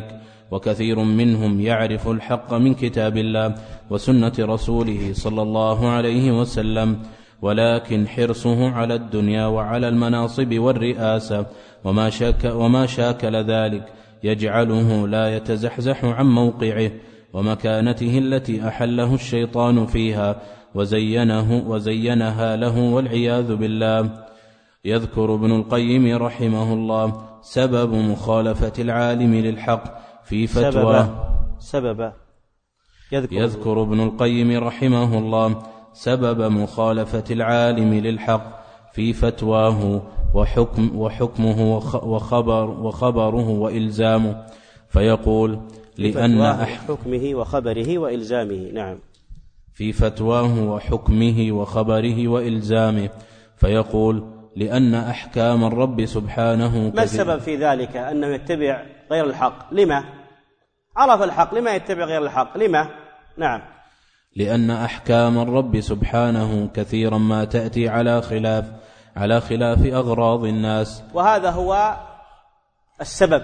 وكثير منهم يعرف الحق من كتاب الله وسنة رسوله صلى الله عليه وسلم، ولكن حرصه على الدنيا وعلى المناصب والرئاسة وما شاك وما شاكل ذلك يجعله لا يتزحزح عن موقعه ومكانته التي أحله الشيطان فيها وزينه وزينها له والعياذ بالله. يذكر ابن القيم رحمه الله سبب مخالفة العالم للحق في فتواه. سبب يذكر, يذكر ابن القيم رحمه الله سبب مخالفة العالم للحق في فتواه وحكم وحكمه وخبر وخبره وإلزامه، فيقول لأن حكمه وخبره وإلزامه. نعم. في فتواه وحكمه وخبره وإلزامه، فيقول لأن أحكام الرب سبحانه. ما السبب في ذلك أنه يتبع غير الحق؟ لما عرف الحق لما يتبع غير الحق؟ لما؟ نعم. لأن أحكام الرب سبحانه كثيرا ما تأتي على خلاف على خلاف أغراض الناس، وهذا هو السبب.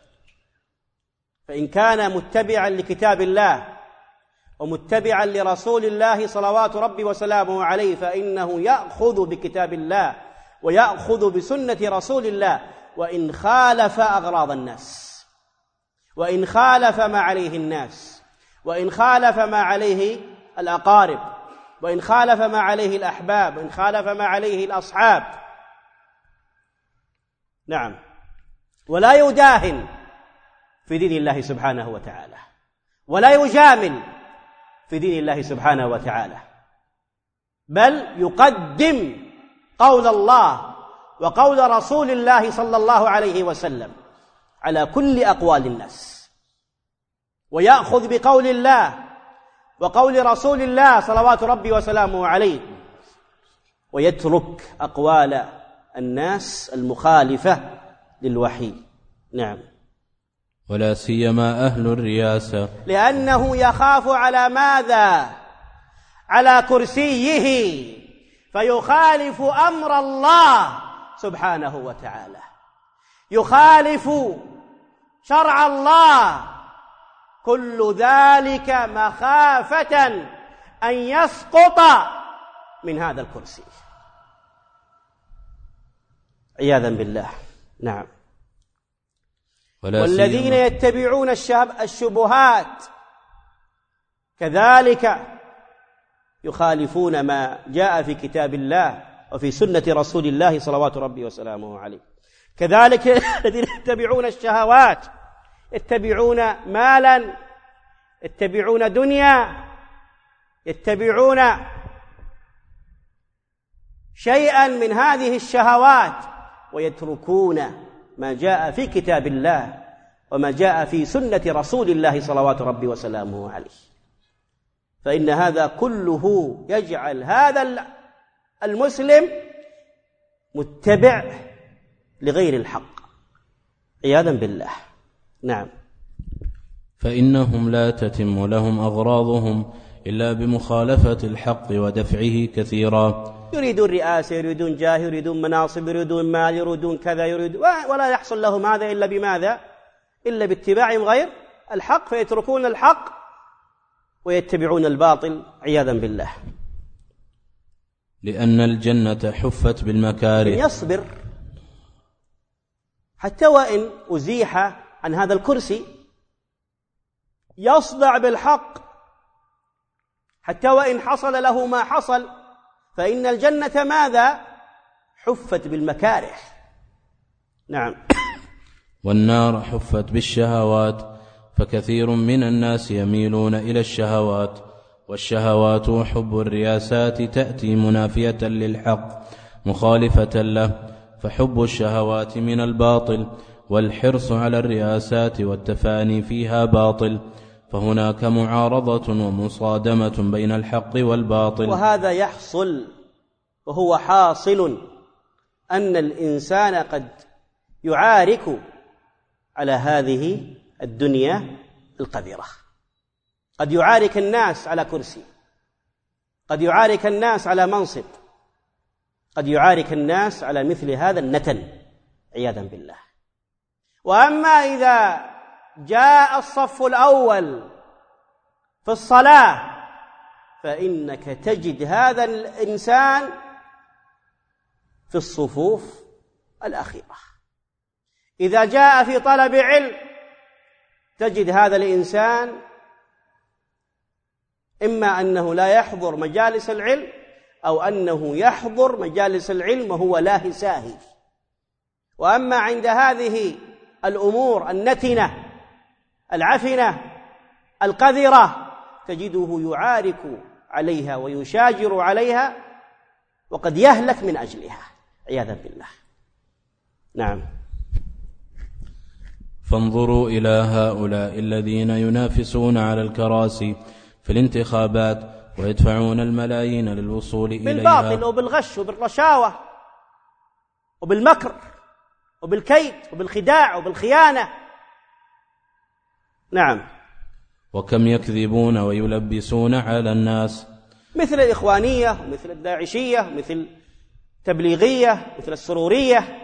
فإن كان متبعا لكتاب الله ومتبعا لرسول الله صلوات ربي وسلامه عليه فإنه يأخذ بكتاب الله ويأخذ بسنة رسول الله، وإن خالف أغراض الناس، وإن خالف ما عليه الناس، وإن خالف ما عليه الأقارب، وإن خالف ما عليه الأحباب، وإن خالف ما عليه الأصحاب. نعم. ولا يداهن في دين الله سبحانه وتعالى، ولا يجامل في دين الله سبحانه وتعالى، بل يقدم قول الله وقول رسول الله صلى الله عليه وسلم على كل أقوال الناس، ويأخذ بقول الله وقول رسول الله صلوات ربي وسلامه عليه، ويترك أقوال الناس المخالفة للوحي. نعم. ولا سيما أهل الرياسة، لأنه يخاف على ماذا؟ على كرسيه، فيخالف أمر الله سبحانه وتعالى، يخالف شرع الله، كل ذلك مخافة أن يسقط من هذا الكرسي عياذا بالله. نعم. والذين يتبعون الشبهات كذلك يخالفون ما جاء في كتاب الله وفي سنة رسول الله صلوات ربي وسلامه عليه. كذلك الذين يتبعون الشهوات، يتبعون مالا، يتبعون دنيا، يتبعون شيئا من هذه الشهوات، ويتركون ما جاء في كتاب الله وما جاء في سنة رسول الله صلوات ربي وسلامه عليه. فإن هذا كله يجعل هذا المسلم متبع لغير الحق عياذا بالله. نعم. فإنهم لا تتم لهم أغراضهم إلا بمخالفة الحق ودفعه كثيرا. يريدون رئاسة، يريدون جاه، يريدون مناصب، يريدون مال، يريدون كذا، يريدون، ولا يحصل لهم هذا إلا بماذا؟ إلا باتباعهم غير الحق، فيتركون الحق ويتبعون الباطل عياذا بالله. لأن الجنة حفت بالمكاره. يصبر حتى وإن أزيح عن هذا الكرسي، يصدع بالحق حتى وإن حصل له ما حصل، فإن الجنة ماذا؟ حفت بالمكاره. نعم. والنار حفت بالشهوات، فكثير من الناس يميلون إلى الشهوات، والشهوات وحب الرياسات تأتي منافية للحق مخالفة له، فحب الشهوات من الباطل، والحرص على الرياسات والتفاني فيها باطل، فهناك معارضة ومصادمة بين الحق والباطل. وهذا يحصل وهو حاصل، أن الإنسان قد يعارك على هذه الدنيا القذرة، قد يعارك الناس على كرسي، قد يعارك الناس على منصب، قد يعارك الناس على مثل هذا النتن عياذا بالله. وأما إذا جاء الصف الأول في الصلاة فإنك تجد هذا الإنسان في الصفوف الأخيرة. إذا جاء في طلب علم تجد هذا الإنسان إما أنه لا يحضر مجالس العلم أو أنه يحضر مجالس العلم وهو لاهي ساهي. وأما عند هذه الأمور النتنة العفنة القذرة تجده يعارك عليها ويشاجر عليها وقد يهلك من أجلها عياذا بالله. نعم. فانظروا إلى هؤلاء الذين ينافسون على الكراسي في الانتخابات ويدفعون الملايين للوصول إليها بالباطل وبالغش وبالرشاوة وبالمكر وبالكيد وبالخداع وبالخيانة. نعم. وكم يكذبون ويلبسون على الناس، مثل الإخوانية ومثل الداعشية ومثل التبليغية مثل السرورية،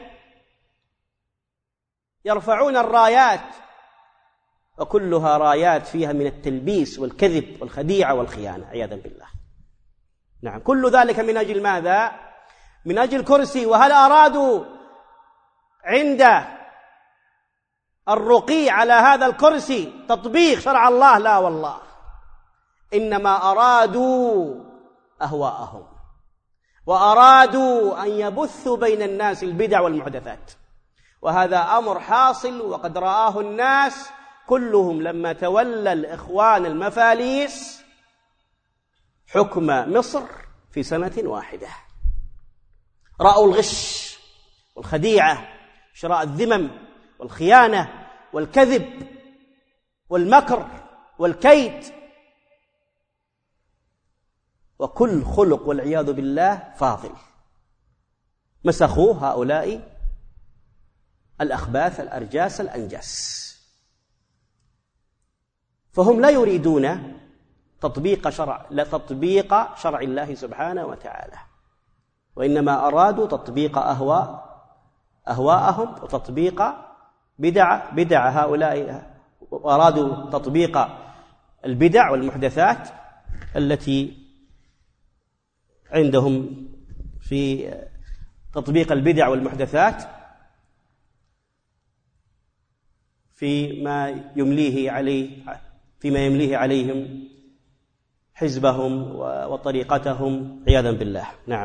يرفعون الرايات وكلها رايات فيها من التلبيس والكذب والخديعة والخيانة عياذا بالله. نعم. كل ذلك من أجل ماذا؟ من أجل كرسي. وهل أرادوا عند الرقي على هذا الكرسي تطبيق شرع الله؟ لا والله، إنما أرادوا أهواءهم وأرادوا أن يبثوا بين الناس البدع والمحدثات، وهذا أمر حاصل وقد رآه الناس كلهم لما تولى الإخوان المفاليس حكم مصر في سنة واحدة. رأوا الغش والخديعة، شراء الذمم والخيانة والكذب والمكر والكيد وكل خلق والعياذ بالله فاضل. مسخوا هؤلاء الأخباث الأرجاس الأنجاس، فهم لا يريدون تطبيق شرع لا تطبيق شرع الله سبحانه وتعالى، وإنما أرادوا تطبيق أهواء أهواءهم وتطبيق بدع بدع هؤلاء، وأرادوا تطبيق البدع والمحدثات التي عندهم في تطبيق البدع والمحدثات فيما يمليه عليه فيما يمليه عليهم حزبهم وطريقتهم عياذا بالله. نعم.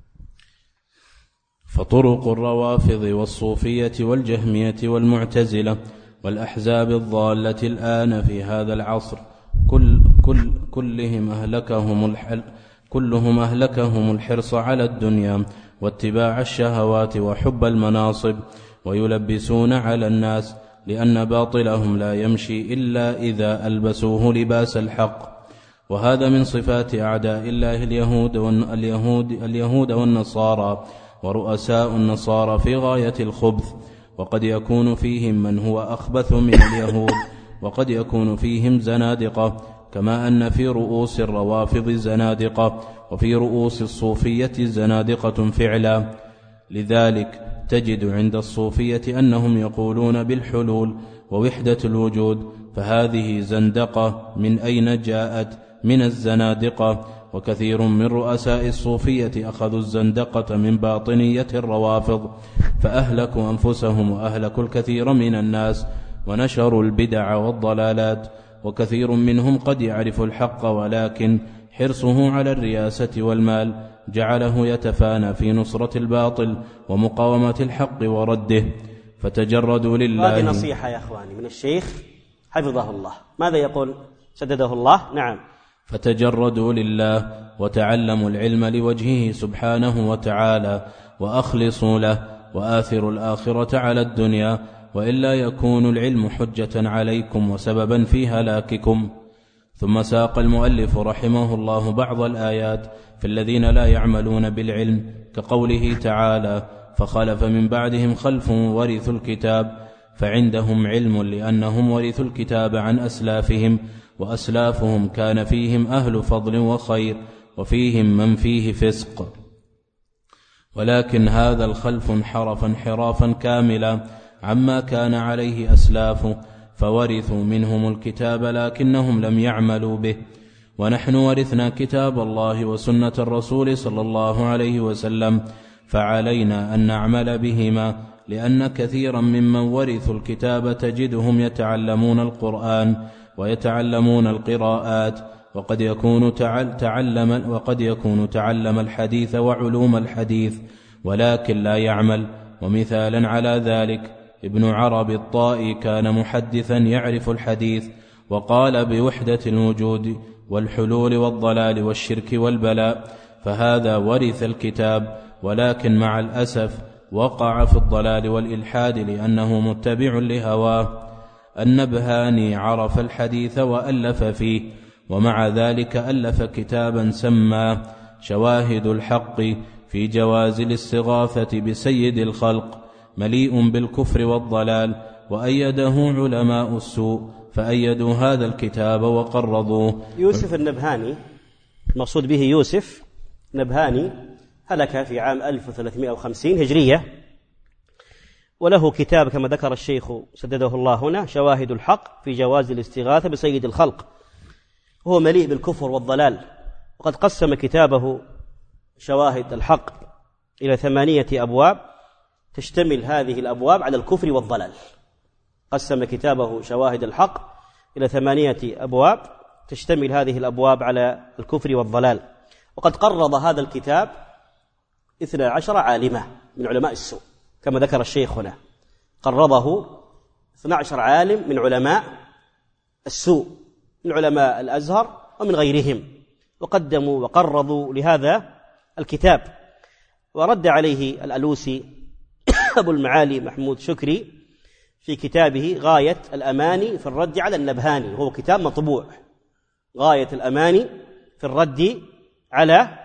فطرق الروافض والصوفية والجهمية والمعتزلة والأحزاب الضالة الآن في هذا العصر كل كل كلهم أهلكهم الحل كلهم أهلكهم الحرص على الدنيا واتباع الشهوات وحب المناصب، ويلبسون على الناس لأن باطلهم لا يمشي إلا إذا ألبسوه لباس الحق. وهذا من صفات أعداء الله اليهود واليهود اليهود والنصارى ورؤساء النصارى في غاية الخبث، وقد يكون فيهم من هو أخبث من اليهود، وقد يكون فيهم زنادقة، كما أن في رؤوس الروافض زنادقة وفي رؤوس الصوفية زنادقة فعلا. لذلك تجد عند الصوفية أنهم يقولون بالحلول ووحدة الوجود، فهذه زندقة من أين جاءت؟ من الزنادقة. وكثير من رؤساء الصوفية أخذوا الزندقة من باطنية الروافض فأهلكوا أنفسهم وأهلكوا الكثير من الناس ونشروا البدع والضلالات. وكثير منهم قد يعرف الحق ولكن حرصه على الرياسة والمال جعله يتفانى في نصرة الباطل ومقاومة الحق ورده، فتجردوا لله. هذه نصيحة يا أخواني من الشيخ حفظه الله. ماذا يقول سدده الله؟ نعم. فتجردوا لله وتعلموا العلم لوجهه سبحانه وتعالى وأخلصوا له وآثروا الآخرة على الدنيا، وإلا يكون العلم حجة عليكم وسببا في هلاككم. ثم ساق المؤلف رحمه الله بعض الآيات في الذين لا يعملون بالعلم، كقوله تعالى: فخلف من بعدهم خلف ورثوا الكتاب، فعندهم علم لأنهم ورثوا الكتاب عن أسلافهم، وأسلافهم كان فيهم أهل فضل وخير وفيهم من فيه فسق. ولكن هذا الخلف انحرف انحرافا كاملا عما كان عليه أسلافه، فورثوا منهم الكتاب لكنهم لم يعملوا به، ونحن ورثنا كتاب الله وسنة الرسول صلى الله عليه وسلم، فعلينا أن نعمل بهما، لأن كثيرا ممن ورثوا الكتاب تجدهم يتعلمون القرآن ويتعلمون القراءات، وقد يكون تعلم وقد يكون تعلم الحديث وعلوم الحديث ولكن لا يعمل. ومثالا على ذلك ابن عربي الطائي كان محدثا يعرف الحديث، وقال بوحدة الوجود والحلول والضلال والشرك والبلاء، فهذا ورث الكتاب، ولكن مع الأسف وقع في الضلال والإلحاد لأنه متبع لهواه. النبهاني عرف الحديث وألف فيه، ومع ذلك ألف كتابا سماه شواهد الحق في جواز الاستغاثة بسيد الخلق، مليء بالكفر والضلال، وأيده علماء السوء فأيدوا هذا الكتاب وقرضوه. يوسف النبهاني المقصود به يوسف نبهاني هلك في عام ألف وثلاثمائة وخمسين هجرية، وله كتاب كما ذكر الشيخ سدده الله هنا شواهد الحق في جواز الاستغاثة بسيد الخلق، وهو مليء بالكفر والضلال. وقد قسم كتابه شواهد الحق إلى ثمانية أبواب تشتمل هذه الأبواب على الكفر والضلال. قسم كتابه شواهد الحق إلى ثمانية أبواب تشتمل هذه الأبواب على الكفر والضلال. وقد قرض هذا الكتاب اثنى عشر عالمة من علماء السوء كما ذكر الشيخ هنا، قرضه اثنى عشر عالم من علماء السوء، من علماء الأزهر ومن غيرهم، وقدموا وقرضوا لهذا الكتاب. ورد عليه الألوسي أبو المعالي محمود شكري في كتابه غاية الأماني في الرد على النبهاني، وهو كتاب مطبوع، غاية الأماني في الرد على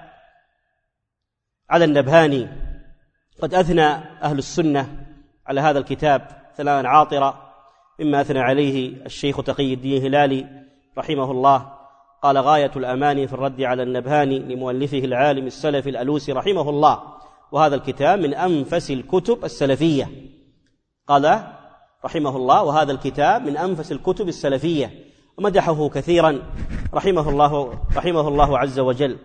على النبهاني. قد أثنى أهل السنة على هذا الكتاب ثناء عاطرة، مما أثنى عليه الشيخ تقي الدين هلالي رحمه الله، قال غاية الأماني في الرد على النبهاني لمؤلفه العالم السلفي الألوسي رحمه الله، وهذا الكتاب من أنفس الكتب السلفية. قال رحمه الله وهذا الكتاب من أنفس الكتب السلفية، ومدحه كثيرا رحمه الله رحمه الله عز وجل.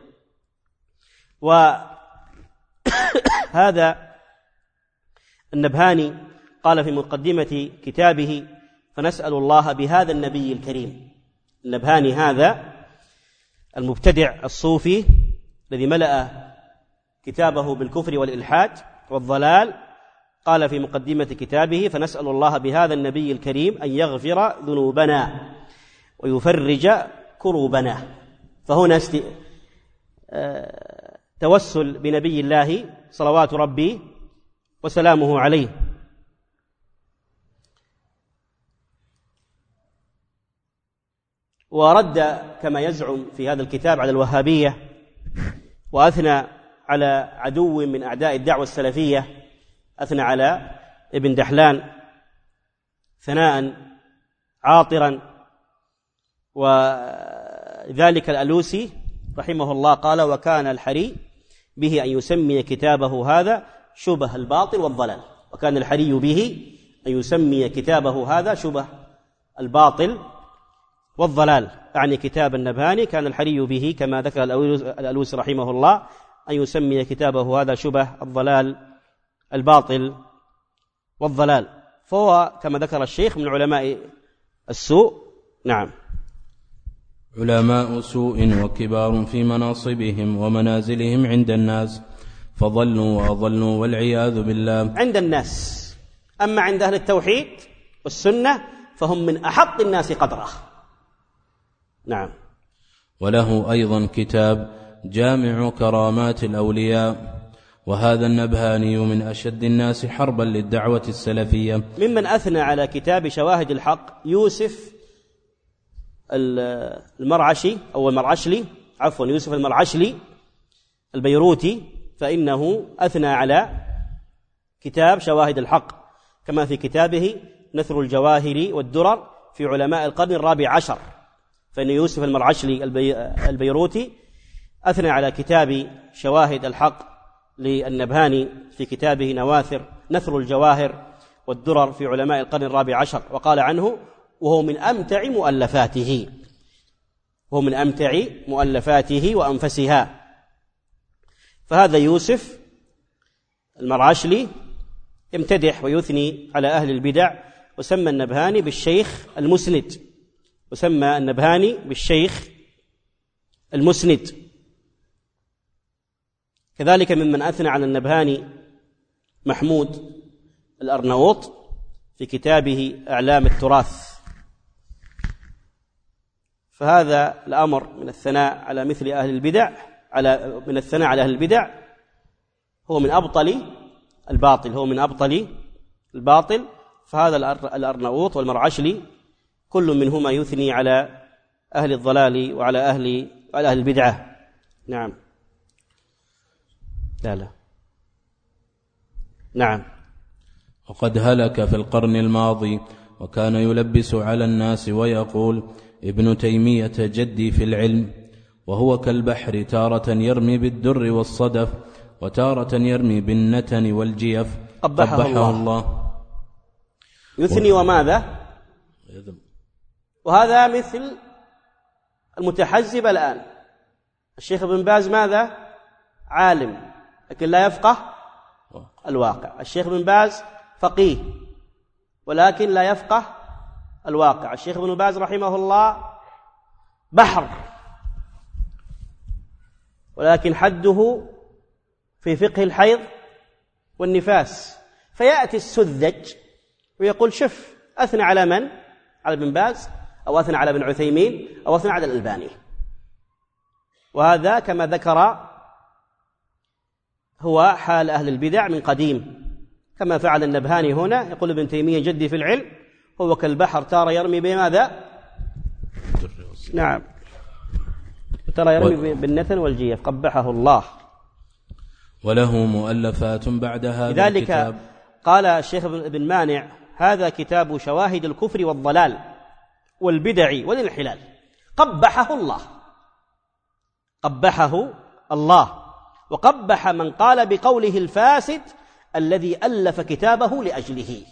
وهذا النبهاني قال في مقدمة كتابه فنسأل الله بهذا النبي الكريم. النبهاني هذا المبتدع الصوفي الذي ملأ كتابه بالكفر والإلحاد والضلال، قال في مقدمة كتابه فنسأل الله بهذا النبي الكريم أن يغفر ذنوبنا ويفرج كروبنا. فهنا است... آه... توسل بنبي الله صلوات ربي وسلامه عليه. ورد كما يزعم في هذا الكتاب على الوهابية، وأثنى على عدو من أعداء الدعوة السلفية، أثنى على ابن دحلان ثناء عاطرا. وذلك الألوسي رحمه الله قال وكان الحري به أن يسمي كتابه هذا شبه الباطل والضلال، وكان الحري به أن يسمي كتابه هذا شبه الباطل والضلال، يعني كتاب النبهاني كان الحري به كما ذكر الألوسي رحمه الله أن يسمي كتابه هذا شبه الضلال الباطل والضلال. فهو كما ذكر الشيخ من علماء السوء. نعم، علماء سوء وكبار في مناصبهم ومنازلهم عند الناس، فضلوا وأضلوا والعياذ بالله عند الناس. أما عند أهل التوحيد والسنة فهم من أحط الناس قدره. نعم. وله أيضا كتاب جامع كرامات الأولياء، وهذا النبهاني من أشد الناس حربا للدعوة السلفية. ممن أثنى على كتاب شواهد الحق يوسف المرعشي أو المرعشلي عفوا يوسف المرعشلي البيروتي، فإنه أثنى على كتاب شواهد الحق، كما في كتابه نثر الجواهر والدرر في علماء القرن الرابع عشر، فإن يوسف المرعشلي البيروتي أثنى على كتاب شواهد الحق للنبهاني في كتابه نواثر نثر الجواهر والدرر في علماء القرن الرابع عشر، وقال عنه وهو من أمتع مؤلفاته وهو من أمتع مؤلفاته وأنفسها. فهذا يوسف المرعشلي يمتدح ويثني على أهل البدع، وسمى النبهاني بالشيخ المسند وسمى النبهاني بالشيخ المسند. كذلك ممن أثنى على النبهاني محمود الأرناؤوط في كتابه أعلام التراث. فهذا الأمر من الثناء على مثل أهل البدع على من الثناء على أهل البدع هو من أبطل الباطل هو من أبطل الباطل. فهذا الأرناؤوط والمرعشلي كل منهما يثني على أهل الضلال وعلى أهل وعلى أهل البدعة. نعم. لا لا نعم. وقد هلك في القرن الماضي وكان يلبس على الناس ويقول: ابن تيمية جدي في العلم، وهو كالبحر تارة يرمي بالدر والصدف وتارة يرمي بالنتن والجيف قبحه, قبحه الله. الله يثني وماذا؟ وهذا مثل المتحزب الآن. الشيخ ابن باز ماذا؟ عالم لكن لا يفقه الواقع. الشيخ ابن باز فقيه ولكن لا يفقه الواقع. الشيخ ابن باز رحمه الله بحر ولكن حده في فقه الحيض والنفاس. فيأتي السذج ويقول: شف، أثنى على من؟ على ابن باز أو أثنى على ابن عثيمين أو أثنى على الألباني. وهذا كما ذكر هو حال أهل البدع من قديم، كما فعل النبهاني هنا. يقول ابن تيمية جدي في العلم، هو كالبحر تارة يرمي بماذا؟ نعم، ترى يرمي بالنتن والجيف قبحه الله. وله مؤلفات بعد هذا لذلك الكتاب. قال الشيخ ابن مانع: هذا كتاب شواهد الكفر والضلال والبدع والانحلال قبحه الله قبحه الله وقبح من قال بقوله الفاسد الذي ألف كتابه لأجله.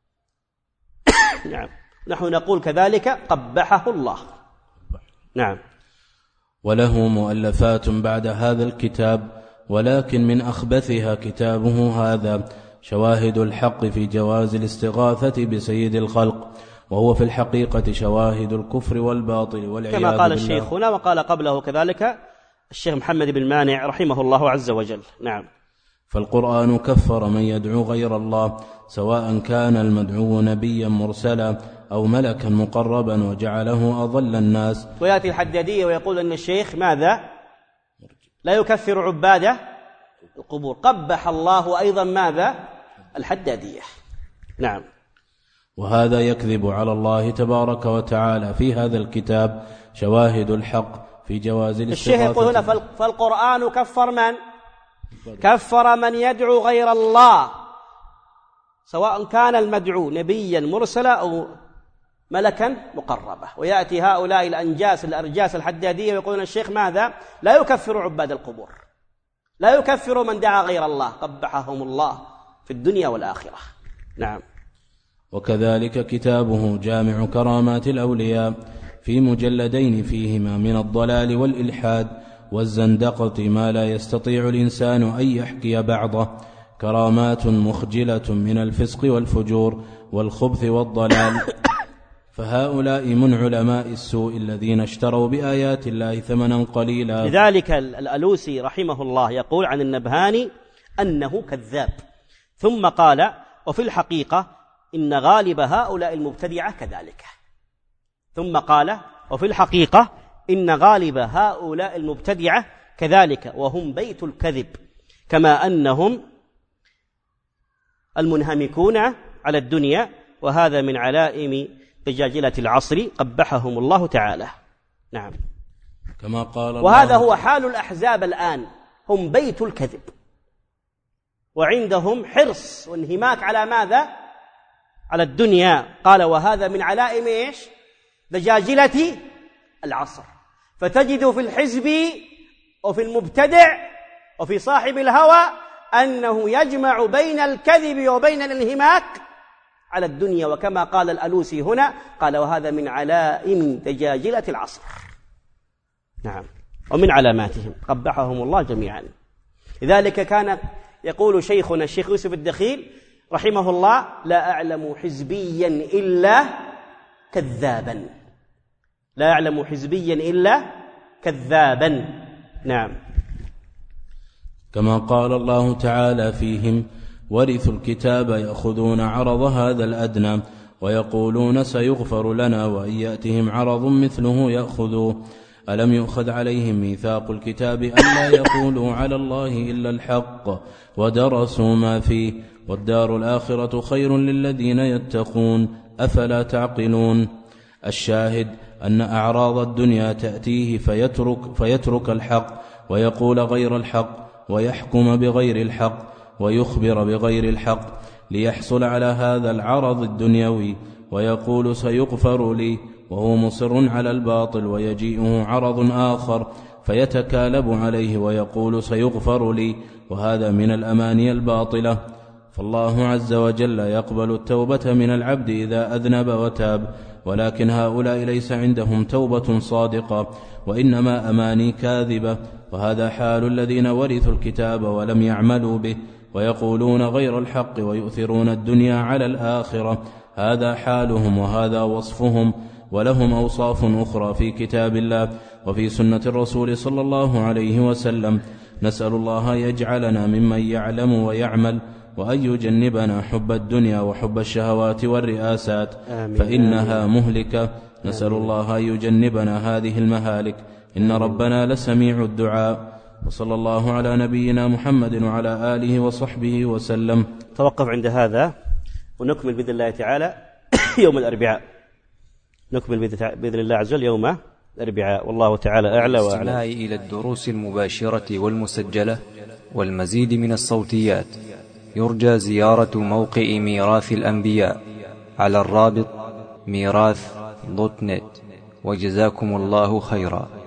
نعم، نحن نقول كذلك قبحه الله. نعم. وله مؤلفات بعد هذا الكتاب، ولكن من أخبثها كتابه هذا شواهد الحق في جواز الاستغاثة بسيد الخلق، وهو في الحقيقة شواهد الكفر والباطل والعياذ بالله، كما قال الشيخ هنا وقال قبله كذلك الشيخ محمد بن مانع رحمه الله عز وجل. نعم. فالقرآن كفر من يدعو غير الله، سواء كان المدعو نبيا مرسلا أو ملكا مقربا، وجعله أضل الناس. ويأتي الحدادية ويقول أن الشيخ ماذا؟ لا يكفر عباده القبور. قبح الله أيضا ماذا؟ الحدادية. نعم. وهذا يكذب على الله تبارك وتعالى في هذا الكتاب شواهد الحق في جواز الاستغاثة. الشيخ يقول هنا: فالقرآن كفر من؟ كفر من يدعو غير الله، سواء كان المدعو نبيا مرسلا أو ملكا مقربة. ويأتي هؤلاء الأنجاس الأرجاس الحدادية ويقولون الشيخ ماذا؟ لا يكفر عباد القبور، لا يكفر من دعا غير الله، قبحهم الله في الدنيا والآخرة. نعم. وكذلك كتابه جامع كرامات الأولياء في مجلدين فيهما من الضلال والإلحاد والزندقة ما لا يستطيع الإنسان أن يحكي بعضه، كرامات مخجلة من الفسق والفجور والخبث والضلال. فهؤلاء من علماء السوء الذين اشتروا بآيات الله ثمنا قليلا. لذلك الألوسي رحمه الله يقول عن النبهاني أنه كذاب، ثم قال: وفي الحقيقة إن غالب هؤلاء المبتدعة كذلك. ثم قال: وفي الحقيقة إن غالب هؤلاء المبتدعة كذلك، وهم بيت الكذب، كما أنهم المنهمكون على الدنيا، وهذا من علائم دجاجلة العصر قبحهم الله تعالى. نعم. كما قال وهذا هو حال الأحزاب الآن، هم بيت الكذب، وعندهم حرص وانهماك على ماذا؟ على الدنيا. قال: وهذا من علائم إيش؟ دجاجلة العصر. فتجد في الحزب وفي المبتدع وفي صاحب الهوى أنه يجمع بين الكذب وبين الانهماك على الدنيا. وكما قال الألوسي هنا قال وهذا من علائم دجاجلة العصر، نعم، ومن علاماتهم قبحهم الله جميعا. لذلك كان يقول شيخنا الشيخ يوسف الدخيل رحمه الله لا أعلم حزبيا إلا كذابا، لا أعلم حزبيا إلا كذابا. نعم. كما قال الله تعالى فيهم ورثوا الكتاب يأخذون عرض هذا الأدنى ويقولون سيغفر لنا وإن يأتهم عرض مثله يأخذوه. ألم يؤخذ عليهم ميثاق الكتاب ألا يقولوا على الله إلا الحق ودرسوا ما فيه والدار الآخرة خير للذين يتقون أفلا تعقلون. الشاهد أن أعراض الدنيا تأتيه فيترك, فيترك الحق ويقول غير الحق ويحكم بغير الحق ويخبر بغير الحق ليحصل على هذا العرض الدنيوي، ويقول سيغفر لي وهو مصر على الباطل، ويجيئه عرض آخر فيتكالب عليه ويقول سيغفر لي، وهذا من الأماني الباطلة. فالله عز وجل يقبل التوبة من العبد إذا أذنب وتاب، ولكن هؤلاء ليس عندهم توبة صادقة وإنما أماني كاذبة، وهذا حال الذين ورثوا الكتاب ولم يعملوا به ويقولون غير الحق ويؤثرون الدنيا على الآخرة، هذا حالهم وهذا وصفهم. ولهم أوصاف أخرى في كتاب الله وفي سنة الرسول صلى الله عليه وسلم. نسأل الله يجعلنا ممن يعلم ويعمل، وأن يجنبنا حب الدنيا وحب الشهوات والرئاسات فإنها مهلكة. نسأل الله أن يجنبنا هذه المهالك، إن ربنا لسميع الدعاء. وصلى الله على نبينا محمد وعلى آله وصحبه وسلم. توقف عند هذا ونكمل بإذن الله تعالى يوم الأربعاء، نكمل بإذن الله عز وجل يوم الأربعاء، والله تعالى أعلى وأعلم. الاستماع إلى الدروس المباشرة والمسجلة والمزيد من الصوتيات يرجى زيارة موقع ميراث الأنبياء على الرابط ميراث دوت نت، وجزاكم الله خيرا.